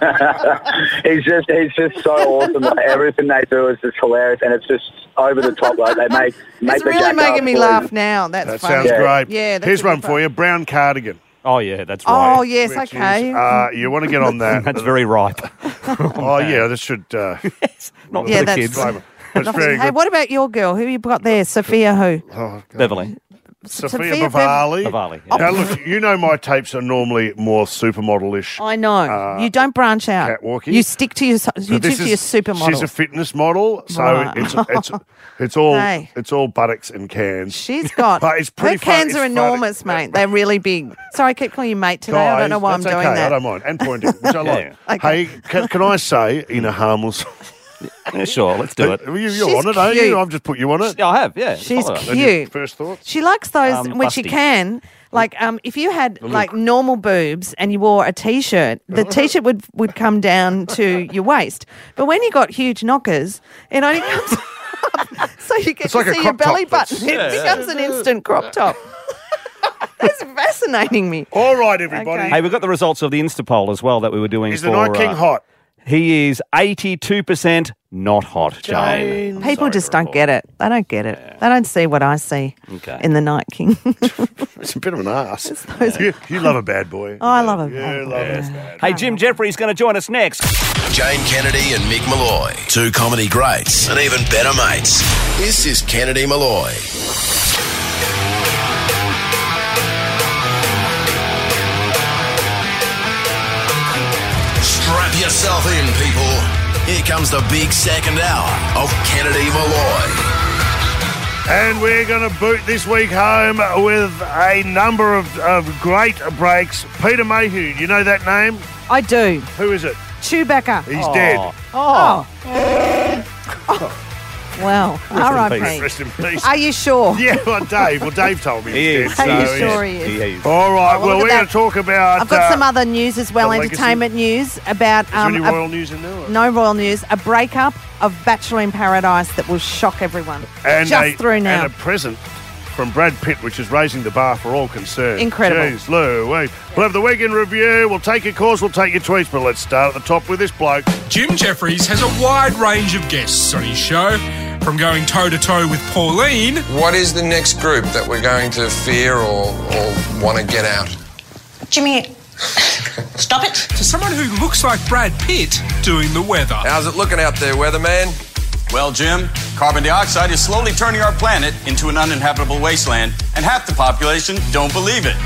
he's just he's just so awesome. Like, everything they do is just hilarious, and it's just over the top. Like they make make It's the really jackass making me boys- laugh now. That's That funny. sounds great. Yeah, that's Here's a good one for you. Brown cardigan. Oh, yeah, that's right. Oh, yes, Which okay. is, uh, you want to get on that. That's very ripe. Oh, yeah, this should... Uh, Not Yeah, for the that's- kids. flavour. That's very Hey, good. what about your girl? Who you got there? Sophia who? Oh, Beverly. Sophia, Sophia Bavali. Bavali, yeah. Now, look, you know my tapes are normally more supermodel-ish. I know. Uh, you don't branch out. catwalking. You stick to your you But stick this to your is- supermodel. She's a fitness model, so Right. it's it's it's all Hey. it's all buttocks and cans. She's got But it's her pretty fun- cans it's are funny. enormous, mate. They're really big. Sorry, I keep calling you mate today. I don't know why Guys, I'm that's doing okay, that. I don't mind. And pointing, which I like. Yeah. Okay. Hey, can, can I say in a harmless... Yeah, sure, let's do it. You, you're She's on it, aren't cute. you? I've just put you on it. Yeah, I have, yeah. She's Follow it. And your cute. First thoughts? She likes those Um, when she busty. can. Like, um, if you had look. like normal boobs and you wore a t-shirt, the t-shirt would, would come down to your waist. But when you got huge knockers, it only comes up, so you get It's to like a see your crop top belly that's- button. It Yeah, yeah. becomes an instant crop top. That's fascinating me. All right, everybody. Okay. Hey, we've got the results of the Insta poll as well that we were doing Is for... the Night King uh, hot? He is eighty-two percent not hot, Jane. People just don't get it. They don't get it. They don't see what I see Okay. in the Night King. It's a bit of an ass. those- You, you love a bad boy. Oh, I love it. You love it. Hey, Jim Jeffrey's going to join us next. Jane Kennedy and Mick Malloy. Two comedy greats and even better mates. This is Kennedy Malloy. yourself in, people. Here comes the big second hour of Kennedy Malloy. And we're going to boot this week home with a number of, of great breaks. Peter Mayhew, you know that name? I do. Who is it? Chewbacca. He's dead. Oh. oh. Well, all right, Pete. Rest in peace. Are you sure? Yeah, well, Dave. Well, Dave told me he he's is. dead. Are you so sure he's- he is? He is. All right, Oh, well, well, look we're at going that. to talk about... I've got uh, some other news as well, the legacy. entertainment news about... Is there any a- royal news in there? or- No royal news. A breakup of Bachelor in Paradise that will shock everyone. And Just a, through now. And a present from Brad Pitt, which is raising the bar for all concerned. Incredible. Jeez, Louise. We'll have the weekend review. We'll take your calls. We'll take your tweets. But let's start at the top with this bloke. Jim Jeffries has a wide range of guests on his show, from going toe-to-toe with Pauline. What is the next group that we're going to fear or, or want to get out? Jimmy, stop it. To someone who looks like Brad Pitt doing the weather. How's it looking out there, weatherman? Well, Jim, carbon dioxide is slowly turning our planet into an uninhabitable wasteland, and half the population don't believe it.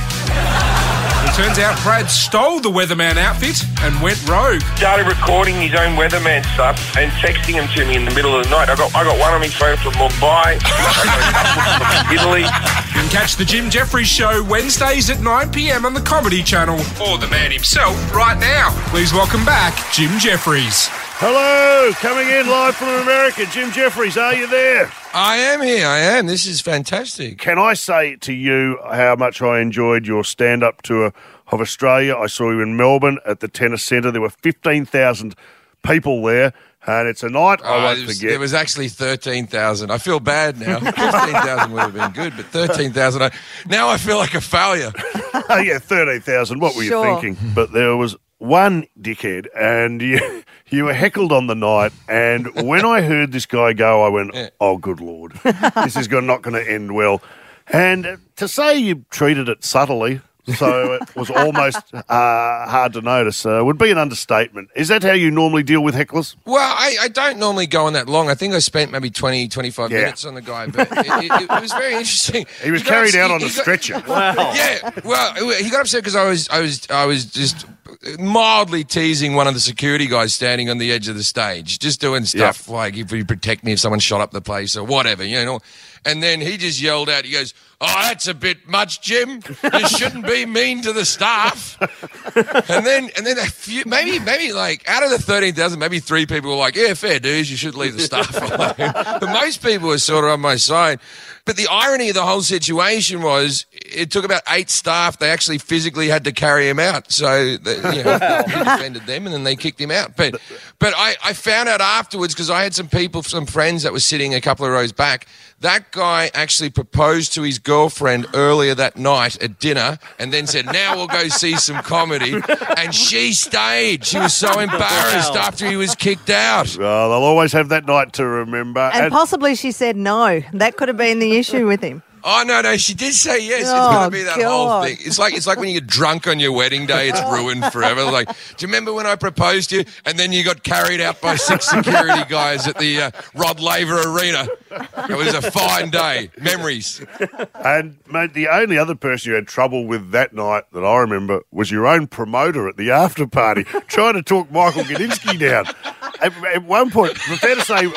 It turns out Brad stole the weatherman outfit and went rogue. Started recording his own weatherman stuff and texting him to me in the middle of the night. I got I got one on my phone from Mumbai, I got a couple from Italy. You can catch the Jim Jeffries Show Wednesdays at nine p.m. on the Comedy Channel, or the man himself right now. Please welcome back Jim Jeffries. Hello, coming in live from America. Jim Jeffries, are you there? I am here, I am. This is fantastic. Can I say to you how much I enjoyed your stand-up tour of Australia? I saw you in Melbourne at the Tennis Centre. There were fifteen thousand people there, and it's a night I Oh, won't it was, forget. There was actually thirteen thousand. I feel bad now. fifteen thousand would have been good, but thirteen thousand. I, now I feel like a failure. Oh, yeah, thirteen thousand. What were Sure. you thinking? But there was one dickhead, and you, you were heckled on the night, and when I heard this guy go, I went, Yeah. oh, good Lord, this is go- not going to end well. And uh, to say you treated it subtly, so it was almost uh, hard to notice, uh, would be an understatement. Is that how you normally deal with hecklers? Well, I, I don't normally go on that long. I think I spent maybe twenty, twenty-five Yeah. minutes on the guy, but it, it, it was very interesting. He was got carried upset- out on he a got- stretcher. Yeah, well, he got upset because I was, I was, I was just mildly teasing one of the security guys standing on the edge of the stage, just doing stuff like if you protect me if someone shot up the place or whatever, you know. And then he just yelled out, he goes, "Oh, that's a bit much, Jim. You shouldn't be mean to the staff." and then, and then a few, maybe, maybe like out of the thirteen thousand, maybe three people were like, "Yeah, fair dues. You should leave the staff alone." But most people were sort of on my side. But the irony of the whole situation was it took about eight staff. They actually physically had to carry him out. So, the, you know, he defended them and then they kicked him out. But but I, I found out afterwards because I had some people, some friends that were sitting a couple of rows back. That guy actually proposed to his girlfriend earlier that night at dinner and then said, "Now we'll go see some comedy." And she stayed. She was so embarrassed Wow. after he was kicked out. Well, they'll always have that night to remember. And possibly she said no. That could have been the issue with him. Oh no, no, she did say yes. It's Oh, going to be that whole God. thing. It's like it's like when you get drunk on your wedding day, it's ruined forever. Like, do you remember when I proposed to you, and then you got carried out by six security guys at the uh, Rod Laver Arena? It was a fine day. Memories. And, mate, the only other person you had trouble with that night that I remember was your own promoter at the after party, trying to talk Michael Gudinski down. At, at one point, fair to say,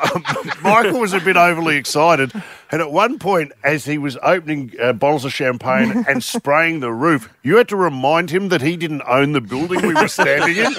Michael was a bit overly excited, and at one point, as he was opening uh, bottles of champagne and spraying the roof, you had to remind him that he didn't own the building we were standing in.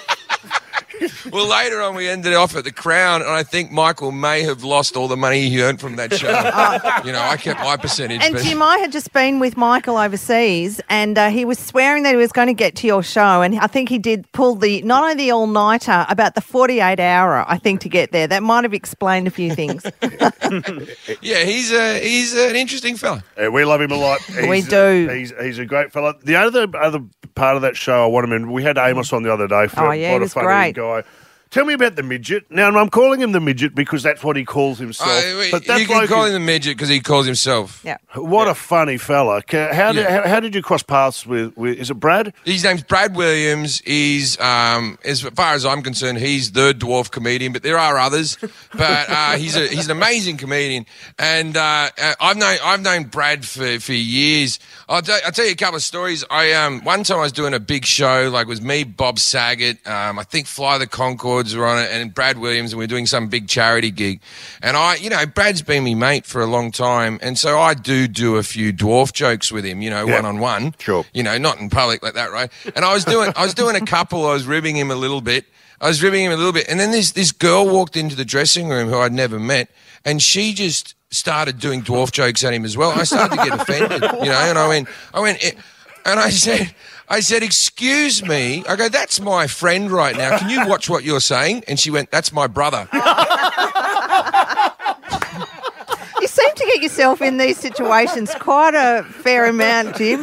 Well, later on, we ended off at the Crown, and I think Michael may have lost all the money he earned from that show. You know, I kept my percentage. And but- Jim, I had just been with Michael overseas, and uh, he was swearing that he was going to get to your show, and I think he did pull the not only the all-nighter, about the forty-eight hour, I think, to get there. That might have explained a few things. Yeah, he's a, he's an interesting fella. Yeah, we love him a lot. He's, We do. He's he's a great fella. The other other part of that show I want him in. We had Amos on the other day. For Oh, yeah, what he a was funny great. guy. Tell me about the midget. Now, I'm calling him the midget because that's what he calls himself. Uh, but that you can bloke call is- him the midget because he calls himself. Yeah. What a funny fella. Ca- How did, Yeah. how, how did you cross paths with, with, is it Brad? His name's Brad Williams. He's, um, as far as I'm concerned, he's the dwarf comedian, but there are others. But uh, he's a he's an amazing comedian, and uh, uh, I've known I've known Brad for, for years. I'll, t- I'll tell you a couple of stories. I um one time I was doing a big show, like it was me, Bob Saget, um, I think Fly the Conchords were on it, and Brad Williams, and we were doing some big charity gig. And I, you know, Brad's been my mate for a long time, and so I do do a few dwarf jokes with him, you know, one on one. Sure. You know, not in public like that, right? And I was doing I was doing a couple. I was ribbing him a little bit. I was ribbing him a little bit, and then this this girl walked into the dressing room who I'd never met, and she just started doing dwarf jokes at him as well. I started to get offended, you know, and I went, I went, eh, and I said, I said, excuse me. I go, that's my friend right now. Can you watch what you're saying? And she went, that's my brother. You seem to get yourself in these situations quite a fair amount, Jim.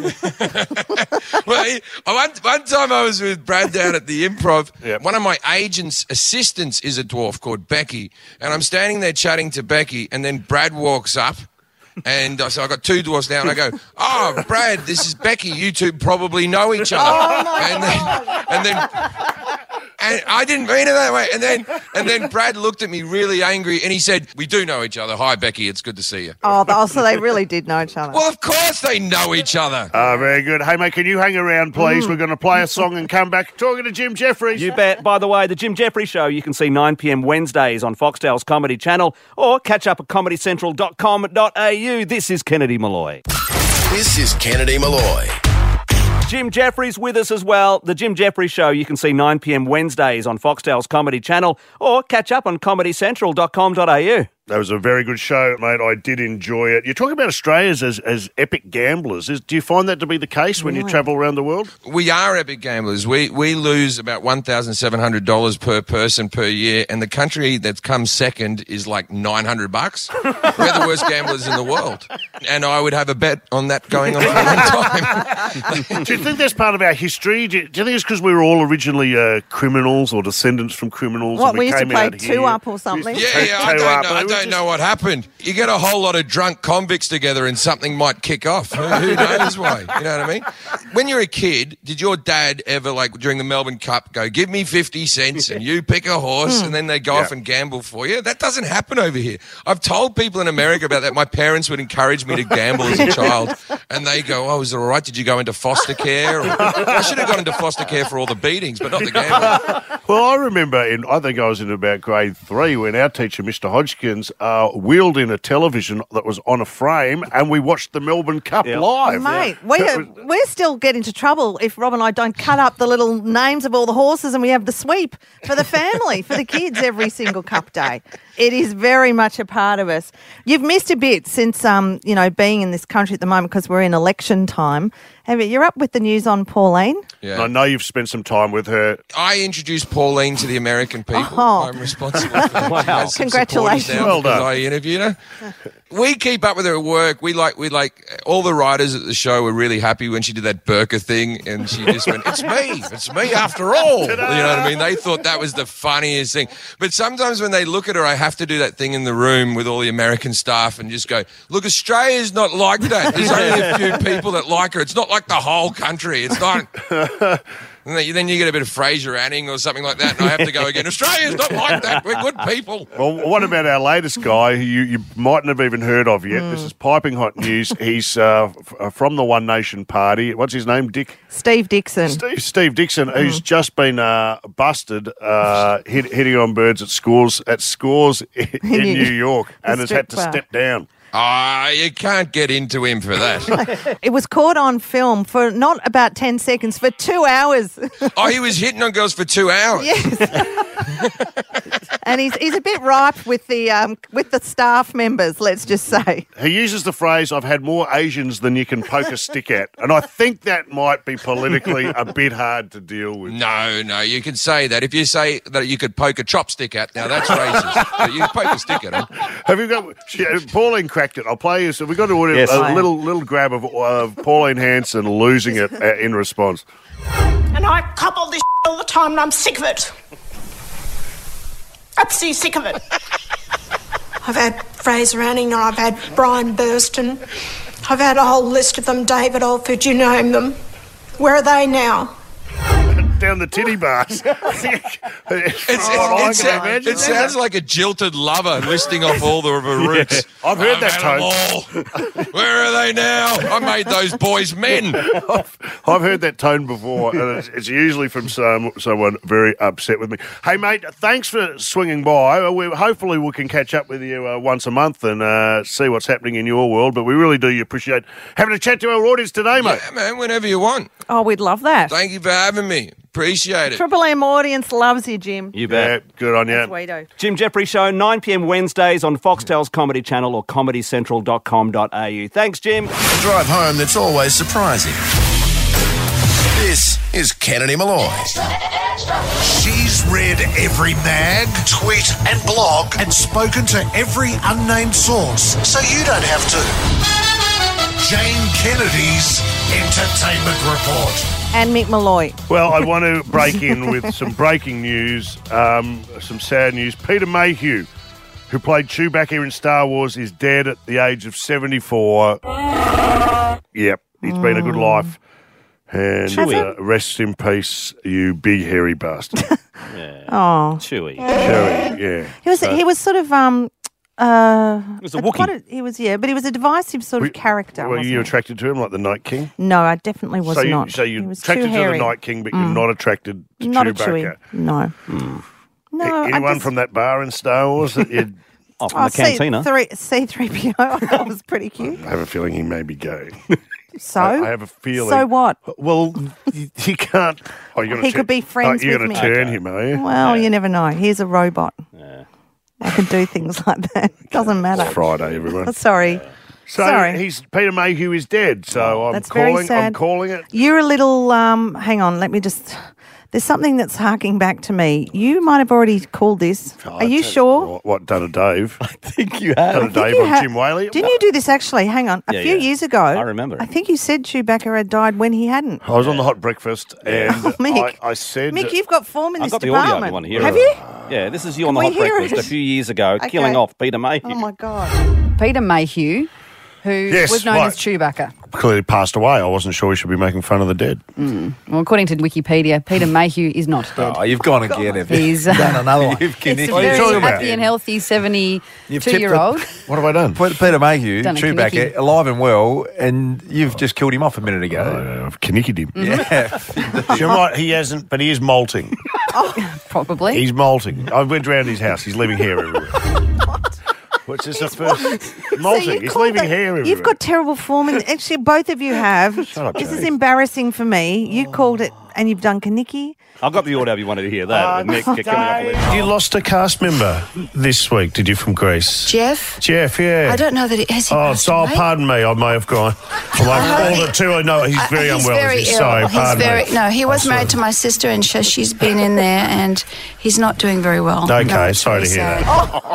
Well, he- one, one time I was with Brad down at the Improv. One of my agent's assistants is a dwarf called Becky, and I'm standing there chatting to Becky, and then Brad walks up, and uh, so I got two dwarfs now, and I go, "Oh, Brad, this is Becky. You two probably know each other." Oh, and then, and then. And I didn't mean it that way. And then and then Brad looked at me really angry and he said, we do know each other. Hi, Becky. It's good to see you. Oh, th- oh, so they really did know each other. Well, of course they know each other. Oh, very good. Hey, mate, can you hang around, please? We're going to play a song and come back. Talking to Jim Jeffries. You bet. By the way, the Jim Jeffries Show, you can see nine p.m. Wednesdays on Foxtel's Comedy Channel or catch up at comedy central dot com dot a u. This is Kennedy Malloy. This is Kennedy Malloy. Jim Jeffries with us as well. The Jim Jeffries Show, you can see nine p.m. Wednesdays on Foxtel's Comedy Channel or catch up on comedy central dot com dot a u. That was a very good show, mate. I did enjoy it. You're talking about Australians as, as epic gamblers. Is, do you find that to be the case when you Really? travel around the world? We are epic gamblers. We we lose about one thousand seven hundred dollars per person per year, and the country that comes second is like nine hundred bucks. We're the worst gamblers in the world. And I would have a bet on that going on for a long time. Do you think that's part of our history? Do you, do you think it's because we were all originally uh, criminals or descendants from criminals? What, and we used to came play out two here? up or something? Yeah, yeah, I Two don't up. know. I It was don't know what happened. You get a whole lot of drunk convicts together and something might kick off. Who, who knows why? You know what I mean? When you're a kid, did your dad ever, like during the Melbourne Cup, go, give me fifty cents and you pick a horse and then they go off and gamble for you? That doesn't happen over here. I've told people in America about that. My parents would encourage me to gamble as a child and they go, oh, is it all right? Did you go into foster care? Or, I should have gone into foster care for all the beatings, but not the gambling. Well, I remember, in I think I was in about grade three when our teacher, Mister Hodgkins, uh, wheeled in a television that was on a frame and we watched the Melbourne Cup live. Mate, we That are, was- we're still get into trouble if Rob and I don't cut up the little names of all the horses and we have the sweep for the family, for the kids every single cup day. It is very much a part of us. You've missed a bit since, um, you know, being in this country at the moment because we're in election time. Have you, you're up with the news on Pauline? Yeah. I know you've spent some time with her. I introduced Pauline to the American people. Oh. I'm responsible for that. Wow. She has some Congratulations. supporters now Well because done. I interviewed her. We keep up with her at work. We like, we like, all the writers at the show were really happy when she did that burqa thing and she just went, it's me, it's me after all. You know what I mean? They thought that was the funniest thing. But sometimes when they look at her, I have to do that thing in the room with all the American staff and just go, look, Australia's not like that. There's only a few people that like her. It's not like the whole country. It's not. And then you- then you get a bit of Fraser Anning or something like that, and I have to go again, Australia's not like that. We're good people. Well, what about our latest guy who you, you mightn't have even heard of yet? Hmm. This is piping hot news. He's uh, f- from the One Nation Party. What's his name, Dick? Steve Dixon. Steve, Steve Dixon, Hmm. who's just been uh, busted uh, hit, hitting on birds at scores at scores in, New- New York and has had to strip bar. step down. Ah, you can't get into him for that. It was caught on film for not about ten seconds, for two hours. Oh, he was hitting on girls for two hours. Yes. And he's he's a bit ripe with the um, with the staff members, let's just say. He uses the phrase, I've had more Asians than you can poke a stick at. And I think that might be politically a bit hard to deal with. No, no, you can say that. If you say that you could poke a chopstick at, now that's racist. But you can poke a stick at him. Have you got... she- Pauline cracked it. I'll play you. So we've got to order Yes. a little little grab of uh, Pauline Hanson losing it uh, in response. And I cop all this all the time and I'm sick of it. Absolutely sick of it. I've had Fraser Anning and I've had Brian Burston. I've had a whole list of them, David Alford, you name them. Where are they now? Down the titty bars. It's, it's, it's, it, it sounds like a jilted lover listing off all the roots. Yeah, I've heard I've that had tone. them all. Where are they now? I made those boys men. I've, I've heard that tone before, and it's, it's usually from some, someone very upset with me. Hey, mate, thanks for swinging by. We, hopefully we can catch up with you uh, once a month and uh, see what's happening in your world, but we really do appreciate having a chat to our audience today, mate. Yeah, man, whenever you want. Oh, we'd love that. Thank you for having me. Appreciate it. Triple M audience loves you, Jim. You bet. Yeah, good on you. That's Sweeto. Jim Jeffrey Show, nine p.m. Wednesdays on Foxtel's Comedy Channel or comedy central dot com dot a u. Thanks, Jim. A drive home that's always surprising. This is Kennedy Malloy. She's read every mag, tweet and blog and spoken to every unnamed source, so you don't have to. Jane Kennedy's Entertainment Report. And Mick Malloy. Well, I want to break in with some breaking news, um, some sad news. Peter Mayhew, who played Chewbacca in Star Wars, is dead at the age of seventy-four. Yep, he's been a good life. And uh, rest in peace, you big hairy bastard. Yeah. Oh. Chewy. Chewy, yeah. He was So- he was sort of um uh He was a quite Wookiee. he was yeah, but he was a divisive sort of character. Were wasn't you he? attracted to him like the Night King? No, I definitely was so you, not. So He you're was too attracted to the hairy. Night King, but you're Mm. not attracted to Not a Chewbacca. Chewie. No. No. A- I Anyone just- from that bar in Star Wars that you'd Oh, from Oh, the cantina. C three P O. That was pretty cute. I have a feeling he may be gay. So I, I have a feeling. So what? Well, you, you can't. Oh, you're gonna He could be friends oh, you're with gonna me. turn him, are you? Well, you never know. He's a robot. I can do things like that. Doesn't matter. It's Friday, everyone. Sorry. So Sorry. he's Peter Mayhew is dead. So I'm That's very calling. sad. I'm calling it. You're a little. Um, hang on. Let me just. There's something that's harking back to me. You might have already called this. Oh, Are you tell- sure? What, what done a Dave? I think you have. Done a I think Dave you on ha- Jim Whaley. Didn't you do this actually? Hang on. A Yeah, few yeah. years ago. I remember. I think you said Chewbacca had died when he hadn't. I was on the hot breakfast and Oh, Mick. I, I said, Mick, you've got form in I've this got the department. audio. You want to hear Have it? you? Yeah, this is you on Can the we hot hear breakfast it? a few years ago, Okay. killing off Peter Mayhew. Oh my God. Peter Mayhew, who Yes, was known right. as Chewbacca. clearly passed away. I wasn't sure we should be making fun of the dead. Mm. Well, according to Wikipedia, Peter Mayhew is not dead. Oh, you've gone again. Have you? He's uh, done another one. It's a very happy and healthy seventy-two-year-old. What have I done? Peter Mayhew, Done a Chewbacca, Kinnicky. alive and well, and you've just killed him off a minute ago. Oh, I've kinnicked him. Yeah. You're right, he hasn't, but he is molting. Probably. He's molting. I went round his house. He's leaving hair everywhere. Which is the first molting. you He's called leaving that- hair everywhere. You've got terrible form. In, actually, both of you have. Shut up, This is Jane. embarrassing for me. You called it, and you've done Kaniki. I've got the audio if you wanted to hear that. with Nick killing off a list. You lost a cast member this week, did you, from Greece? Jeff? Jeff, yeah. I don't know that it has he Oh, passed so away? pardon me. I may have gone. I may have called it too. I know he's Uh, very he's unwell. very is he? ill. So, he's pardon very me. no. He was I'm married to my sister, and she, she's been in there, and he's not doing very well. Okay, No, it's sorry to very hear sad.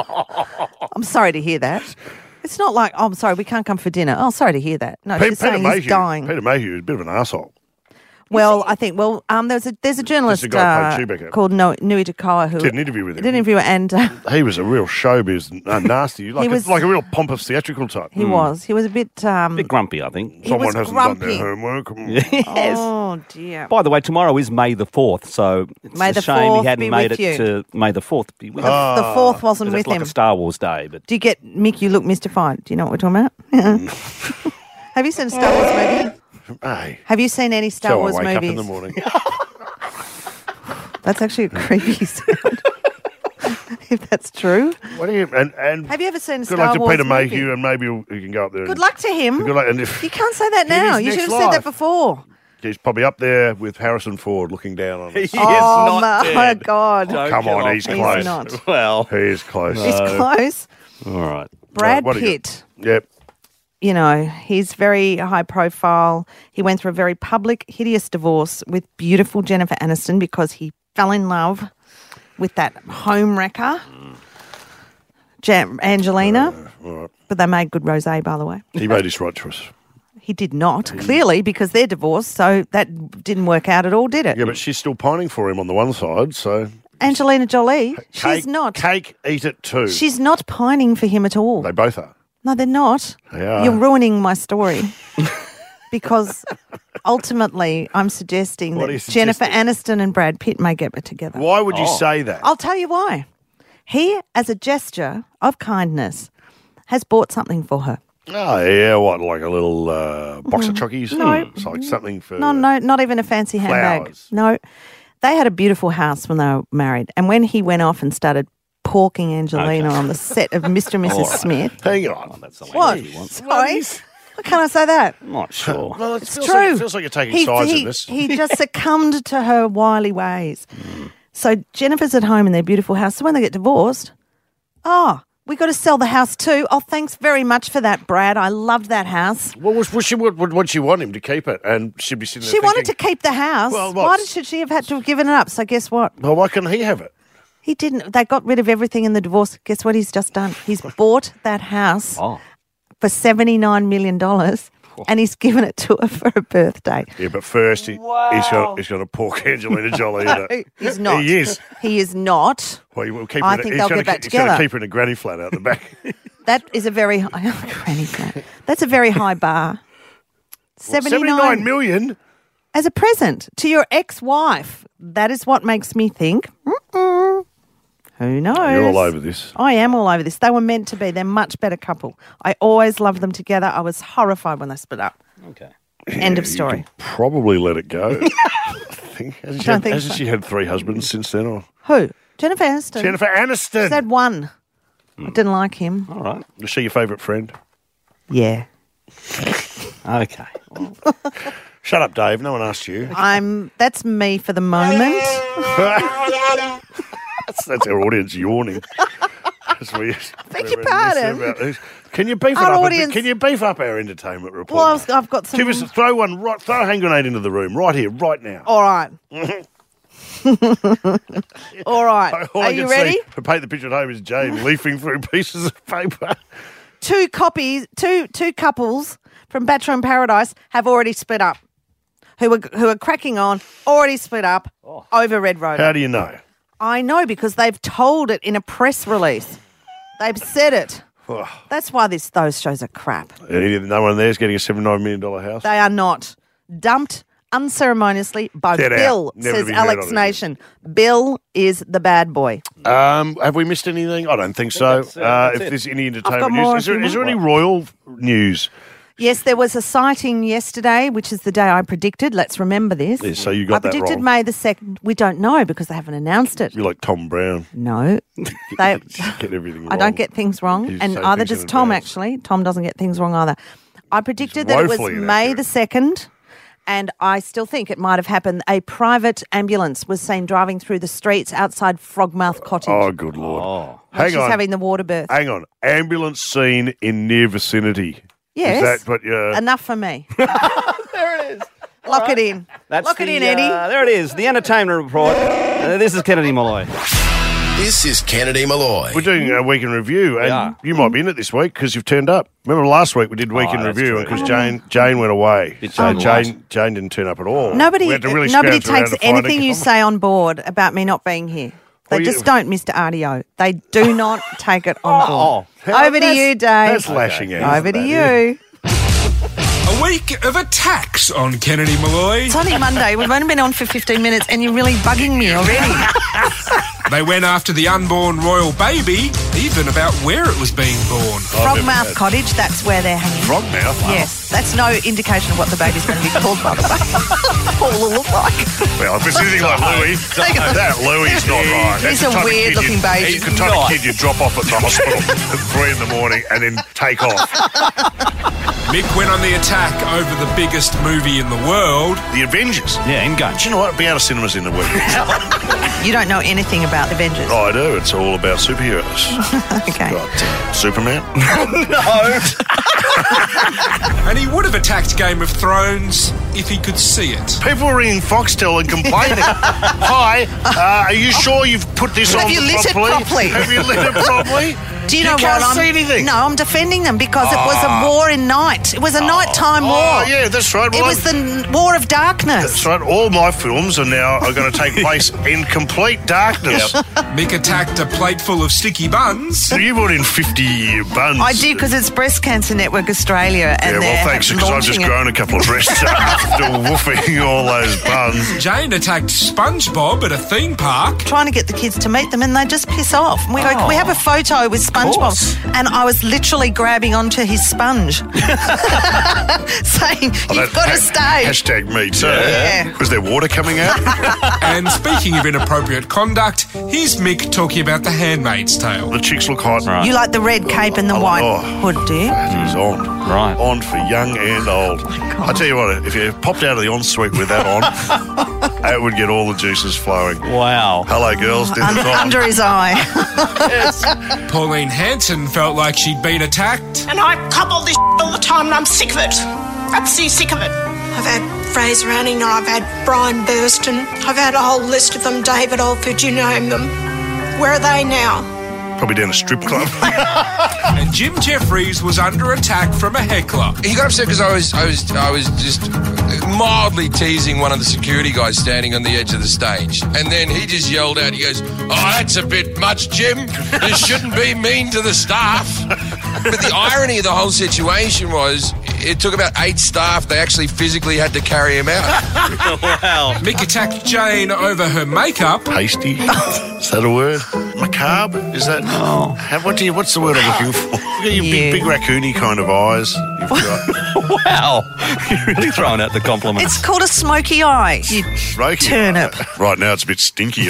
that. I'm sorry to hear that. It's not like, oh, I'm sorry, we can't come for dinner. Oh, sorry to hear that. No, Pe- she's saying he's dying. Peter Mayhew is a bit of an arsehole. Well, I think, well, um, there's a there's a journalist There's a guy uh, played Chewbacca. called no- Nui Takawa who Did an interview with him. Did an interview, and uh, He was a real showbiz, uh, nasty, like, was- a, like a real pompous theatrical type. he was he was a bit um, bit grumpy, I think. he Someone was hasn't grumpy. done their homework. Yes. Oh dear. By the way, tomorrow is May the fourth, so it's May a the shame fourth he hadn't be made with it you. to May the fourth be with The, us. the fourth wasn't 'Cause with it's like him. a Star Wars day, but Do you get Mick? You look mystified. Do you know what we're talking about? Have you seen a Star Wars movie? Hey, Have you seen any Star so Wars I wake movies? up in the morning. That's actually a creepy sound. If that's true. What do you? And, and Have you ever seen a good Star luck to Wars Peter movie? Mayhew, and maybe you can go up there. Good and, luck to him. Good luck, and if You can't say that In now. his You should next have said life. that before. he's probably up there with Harrison Ford, looking down on us. he is oh not my dead. God. Don't Come kill on, off he's Peter. close. not. Well, He is close. He's close. all right. Brad what do you- Pitt. Yep. You know, he's very high profile. He went through a very public, hideous divorce with beautiful Jennifer Aniston because he fell in love with that home wrecker, Jam- Angelina. All right. But they made good rosé, by the way. He made his right choice. He did not, clearly, because they're divorced. So that didn't work out at all, did it? Yeah, but she's still pining for him on the one side, so Angelina Jolie, Cake, she's not. Cake, eat it too. She's not pining for him at all. They both are. No, they're not. They are. You're ruining my story. Because ultimately, I'm suggesting What that are you Jennifer suggesting? Aniston and Brad Pitt may get back together. Why would you Oh. say that? I'll tell you why. He, as a gesture of kindness, has bought something for her. Oh, yeah, what, like a little uh, box of chockies? No. It's like something for... No, no, not even a fancy handbag. Flowers. No. They had a beautiful house when they were married. And when he went off and started porking Angelina on the set of Mister and Missus All right. Smith. Hang on. That's the What? Sorry? Why can't I say that? I'm not sure. Well, it It's feels true. Like, it feels like you're taking he, sides he, in this. He just succumbed to her wily ways. So Jennifer's at home in their beautiful house. So when they get divorced, oh, we got to sell the house too. Oh, thanks very much for that, Brad. I loved that house. What was, was she, would, would, would she want him to keep it? And she'd be sitting there She wanted to thinking, keep the house. Well, Why what's- did, should she have had to have given it up? So guess what? Well, why couldn't he have it? He didn't. They got rid of everything in the divorce. Guess what he's just done? He's bought that house Oh. for seventy-nine million dollars and he's given it to her for her birthday. Yeah, but first he, he's got he's got to pork Angelina Jolie. No, in it. he's not. He is. He is not. Well, he will keep I her, think he's they'll gonna get back keep, He's going together. to keep her in a granny flat out the back. That is a very high, granny flat. That's a very high bar. seventy-nine, seventy-nine million? As a present to your ex-wife. That is what makes me think, mm-mm, who knows? You're all over this. I am all over this. They were meant to be. They're a much better couple. I always loved them together. I was horrified when they split up. Okay. End of You story. can probably let it go. I think. Hasn't, she don't had, think hasn't so. she had three husbands since then? Or Who? Jennifer Aniston. Jennifer Aniston. She's had one. I didn't like him. All right. Is she your favourite friend? Yeah. Okay. Shut up, Dave. No one asked you. I'm. That's me for the moment. that's, that's our audience yawning. That's weird. Beg your pardon? Can you beef it Our up? a bit? audience- Can you beef up our entertainment report? Well, I was, I've got some. Give us throw one. Right, throw a hand grenade into the room right here, right now. All right. All right. All Are I you can ready? See, to paint the picture at home is Jane leafing through pieces of paper. Two copies, two two couples from Bachelor in Paradise have already split up. Who are who are cracking on? Already split up over Red Rover. How do you know? I know because they've told it in a press release. They've said it. That's why this those shows are crap. No one there's getting a seventy-nine million dollars house. They are not dumped unceremoniously by Get out. Bill, Never to says be heard Alex of it. Nation. Bill is the bad boy. Um, have we missed anything? I don't think so. that's, uh, Uh, that's if it. there's any got entertainment more news, is there, if you is there want. any royal news? Yes, there was a sighting yesterday, which is the day I predicted. Let's remember this. Yeah, so you got I that predicted wrong. May the second. We don't know because they haven't announced it. You're like Tom Brown. No. They, Get everything wrong. I don't get things wrong. You And say either things in does Tom, advance. actually. Tom doesn't get things wrong either. I predicted that it was woefully May the second, and I still think it might have happened. A private ambulance was seen driving through the streets outside Frogmouth Cottage. Oh, good Lord. Oh. when Hang she's on. having the water birth. Hang on. Ambulance scene in near vicinity. Yes. Is that what you... Enough for me. There it is. Lock it in. That's Lock the, it in, Eddie. Uh, there it is. The entertainment report. Uh, this is Kennedy Malloy. This is Kennedy Malloy. We're doing a week in review, and are. you might be in it this week because you've turned up. Remember last week we did week Oh, in that's review true. because Jane Jane went away. Did So Jane Jane what? Jane didn't turn up at all. Nobody, We had to really nobody scrounge around takes to find a anything you comment. say on board about me not being here. They Well, you- just don't, Mister Ardio. They do not take it on board. How- Over to that's- you, Dave. That's lashing out. Over to isn't it? you. A week of attacks on Kennedy Malloy. It's only Monday. We've only been on for fifteen minutes and you're really bugging me already. They went after the unborn royal baby, even about where it was being born. Frogmouth Cottage, that's where they're hanging. Frogmouth? Yes, that's no indication of what the baby's going to be called, by the way. All will look like. Well, if it's anything like Louis, that Louis not right. He's That's the a type of weird kid you- looking baby. He's the type of kid you drop off at the hospital at three in the morning and then take off. Mick went on the attack over the biggest movie in the world. The Avengers. Yeah, Endgame. Do you know what? Be out of cinemas in the week. You don't know anything about Avengers. I do. It's all about superheroes. Okay. Got uh, Superman. And he would have attacked Game of Thrones if he could see it. People were ringing Foxtel and complaining. Hi, uh, are you sure you've put this Have on you lit it properly? properly? Have you lit it properly? Do you You know can't what? I'm, see anything. No, I'm defending them because it was Ah. a war in night. It was a nighttime war. Oh, yeah, that's right. It Well, was the n- war of darkness. That's right. All my films are now are going to take place in complete darkness. Mick attacked a plate full of sticky buns. So you brought in fifty buns. I did because it's Breast Cancer Network Australia. And Yeah, they're well, thanks, because I've launching just it. grown a couple of breasts after woofing all those buns. Jane attacked SpongeBob at a theme park. Trying to get the kids to meet them, and they just piss off. And we go, Oh. we have a photo with course. SpongeBob, and I was literally grabbing onto his sponge, saying, Oh, "You've that- got to ha- stay." Hashtag me too. Yeah. Was there water coming out? And speaking of inappropriate conduct, here's Mick talking about The Handmaid's Tale. The chicks look hot. You like the red cape and the white Oh. hood, do you? That is on. Right. On for young and old. I tell you what, if you popped out of the ensuite with that on, it would get all the juices flowing. Wow. Hello, girls. Did Under, the time. under his eye. Pauline Hanson felt like she'd been attacked. And I cop all this all the time and I'm sick of it. Absolutely sick of it. I've had Fraser Anning and I've had Brian Burston. I've had a whole list of them. David Alford, you name them. Where are they now? Probably down a strip club. And Jim Jeffries was under attack from a heckler. He got upset because I was, I was, I was just mildly teasing one of the security guys standing on the edge of the stage, and then he just yelled out. He goes, "Oh, that's a bit much, Jim. You shouldn't be mean to the staff." But the irony of the whole situation was, it took about eight staff. They actually physically had to carry him out. Wow. Mick attacked Jane over her makeup. Pasty. Is that a word? Macabre? Is that? Oh. How, what do you? What's the word I'm looking for? Look at your Yeah. big, big raccoony kind of eyes. You've got. Wow. You're really throwing out the compliments. It's called a smoky eye. You Smoky. turnip. Right now, it's a bit stinky.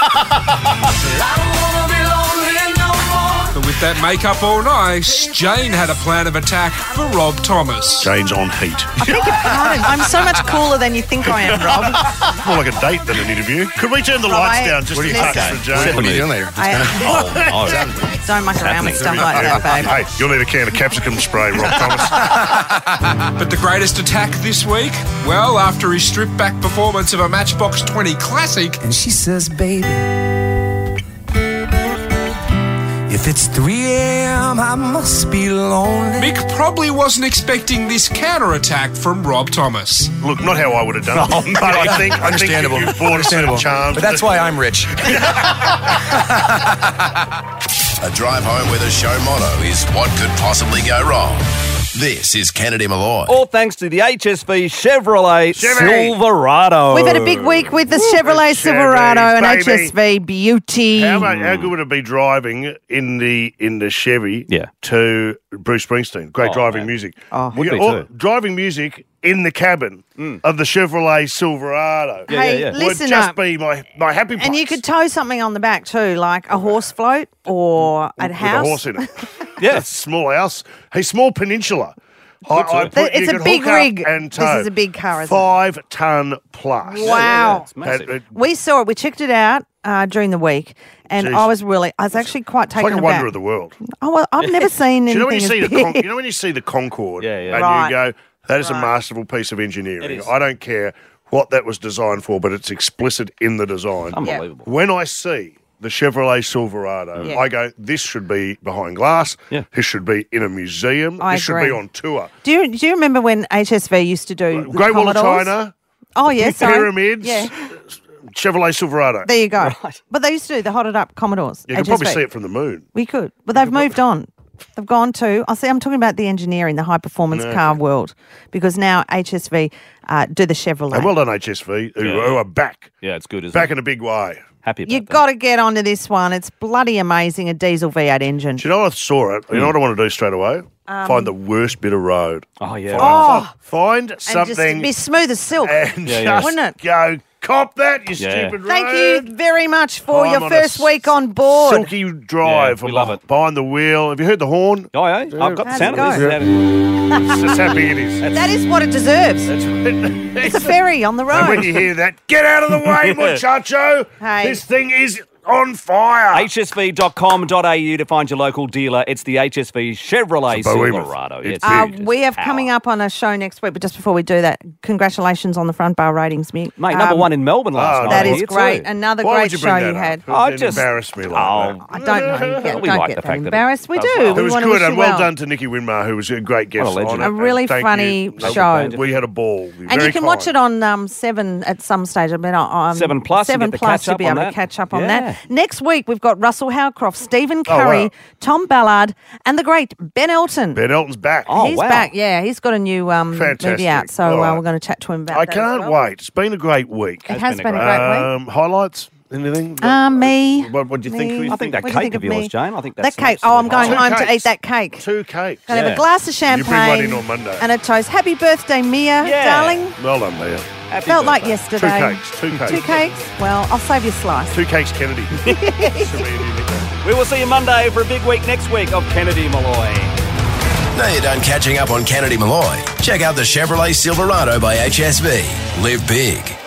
But with that makeup all nice, Jane had a plan of attack for Rob Thomas. Jane's on heat. I beg your pardon. I'm so much cooler than you think I am, Rob. More like a date than an interview. Could we turn the Rob, lights I- down just a Listen. touch for Jane? What are you doing later? I- Oh, oh. Don't muck around with stuff like that, babe. Hey, you'll need a can of capsicum spray, Rob Thomas. But the greatest attack this week? Well, after his stripped back performance of a Matchbox twenty classic, And she says, baby, if it's three a.m., I must be lonely. Mick probably wasn't expecting this counterattack from Rob Thomas. Look, not how I would have done it. Oh, but I think, I think Understandable. you, you brought a set of charms. But that's why I'm rich. A drive home with a show motto is what could possibly go wrong. This is Kennedy Malloy. All thanks to the H S V Chevrolet Chevy. Silverado. We've had a big week with the Chevrolet Chevys, Silverado and baby. H S V Beauty. How, about, how good would it be driving in the in the Chevy Yeah. to Bruce Springsteen? Great Oh, driving man. music. Oh. Would You be know, or too. driving music in the cabin of the Chevrolet Silverado Yeah, Hey, yeah, yeah. would listen just up. be my, my happy place. And you could tow something on the back too, like a horse float or a with house. a horse in it. Yeah. It's a small house. Hey, small peninsula. I, I put, It's you a could big hook up rig. And This tow. is a big car, isn't it? Five ton plus. Wow. It's massive. It- it- We saw it. We checked it out uh, during the week, and Jeez. I was really, I was actually quite It's taken like a aback. wonder of the world. Oh, well, I've never seen Do anything you know when you as see the big. Con- you know when you see the Concorde Yeah, yeah. and Right. you go, that is a Right. masterful piece of engineering. It is. I don't care what that was designed for, but it's explicit in the design. Unbelievable. When I see the Chevrolet Silverado, Yeah. I go, this should be behind glass. Yeah. This should be in a museum. I this should agree. be on tour. Do you do you remember when H S V used to do the Great Wall of Commodores? China, Oh yes, sorry. pyramids, Yeah, Chevrolet Silverado. there you go. But they used to do the hotted up Commodores. You can H S V. probably see it from the moon. We could, but they've moved on. They've gone to. I see. I'm talking about the engineering, the high performance No. car world, because now H S V uh, do the Chevrolet. And well done, H S V, who, Yeah. who are back, Yeah, it's good, isn't back it? in a big way. Happy about You that. got to get onto this one. It's bloody amazing. A diesel V eight engine. Do you know I saw it? You know what I want to do straight away? Um, Find the worst bit of road. Oh, yeah. Oh, Find and just something be smooth as silk, and Yeah, yeah. just wouldn't it? go, cop that, you Yeah. stupid Thank road. you very much for I'm your on first a week on board. Silky drive. Yeah, we I'm love it. Behind the wheel. Have you heard the horn? Oh, yeah. I've got the How's sound it of go? this. That's how big it is. That is what it deserves. It's a ferry on the And when road. you hear that, get out of the way, muchacho. Hey. This thing is on fire. H S V dot com dot a u to find your local dealer. It's the H S V Chevrolet It's a behemoth. Silverado. It's Uh, big. we have coming up on a show next week, but just before we do that, congratulations on the front bar ratings, Mick. Mate, number Um, one in Melbourne last oh, night. That Here is too. great. Another Why great would you bring show that you up? had. It I then just- embarrassed me like Oh, that. I don't know. You get, We don't like get the that fact that embarrassed. We it do. does well. We It was want to good, wish and you well done to Nicky Winmar, who was a great guest What a legend. on A it. really And thank funny you. show. We had a ball. And Very you can watch kind. it on um, Seven at some stage. I mean, um, Seven Plus, you Seven get the Plus, catch you'll up be on able to that. catch up on Yeah. that. Next week, we've got Russell Howcroft, Stephen Oh, Curry, wow. Tom Ballard, and the great Ben Elton. Ben Elton's back. Oh, he's wow. back, yeah. He's got a new um, Fantastic. movie out, so All uh, right. we're going to chat to him about I that. can't as well. wait. It's been a great week. It has been a great week. Um, highlights? Anything? Uh, me. What what do you think? Me. Chris? I think that What do you cake think of of yours, me? Jane. I think That that's cake. an Oh, I'm absolute going Two home to cakes. eat that cake. Two cakes. Gonna have Yeah. a glass of You bring champagne one in on Monday. and a toast. Happy birthday, Mia, Yeah. darling. Well done, Leah. Happy Felt like birthday. Two yesterday. cakes. Two cakes. Two cakes? Well, I'll save you a slice. Two cakes, Kennedy. We will see you Monday for a big week next week of Kennedy Malloy. Now you're done catching up on Kennedy Malloy. Check out the Chevrolet Silverado by H S V. Live big.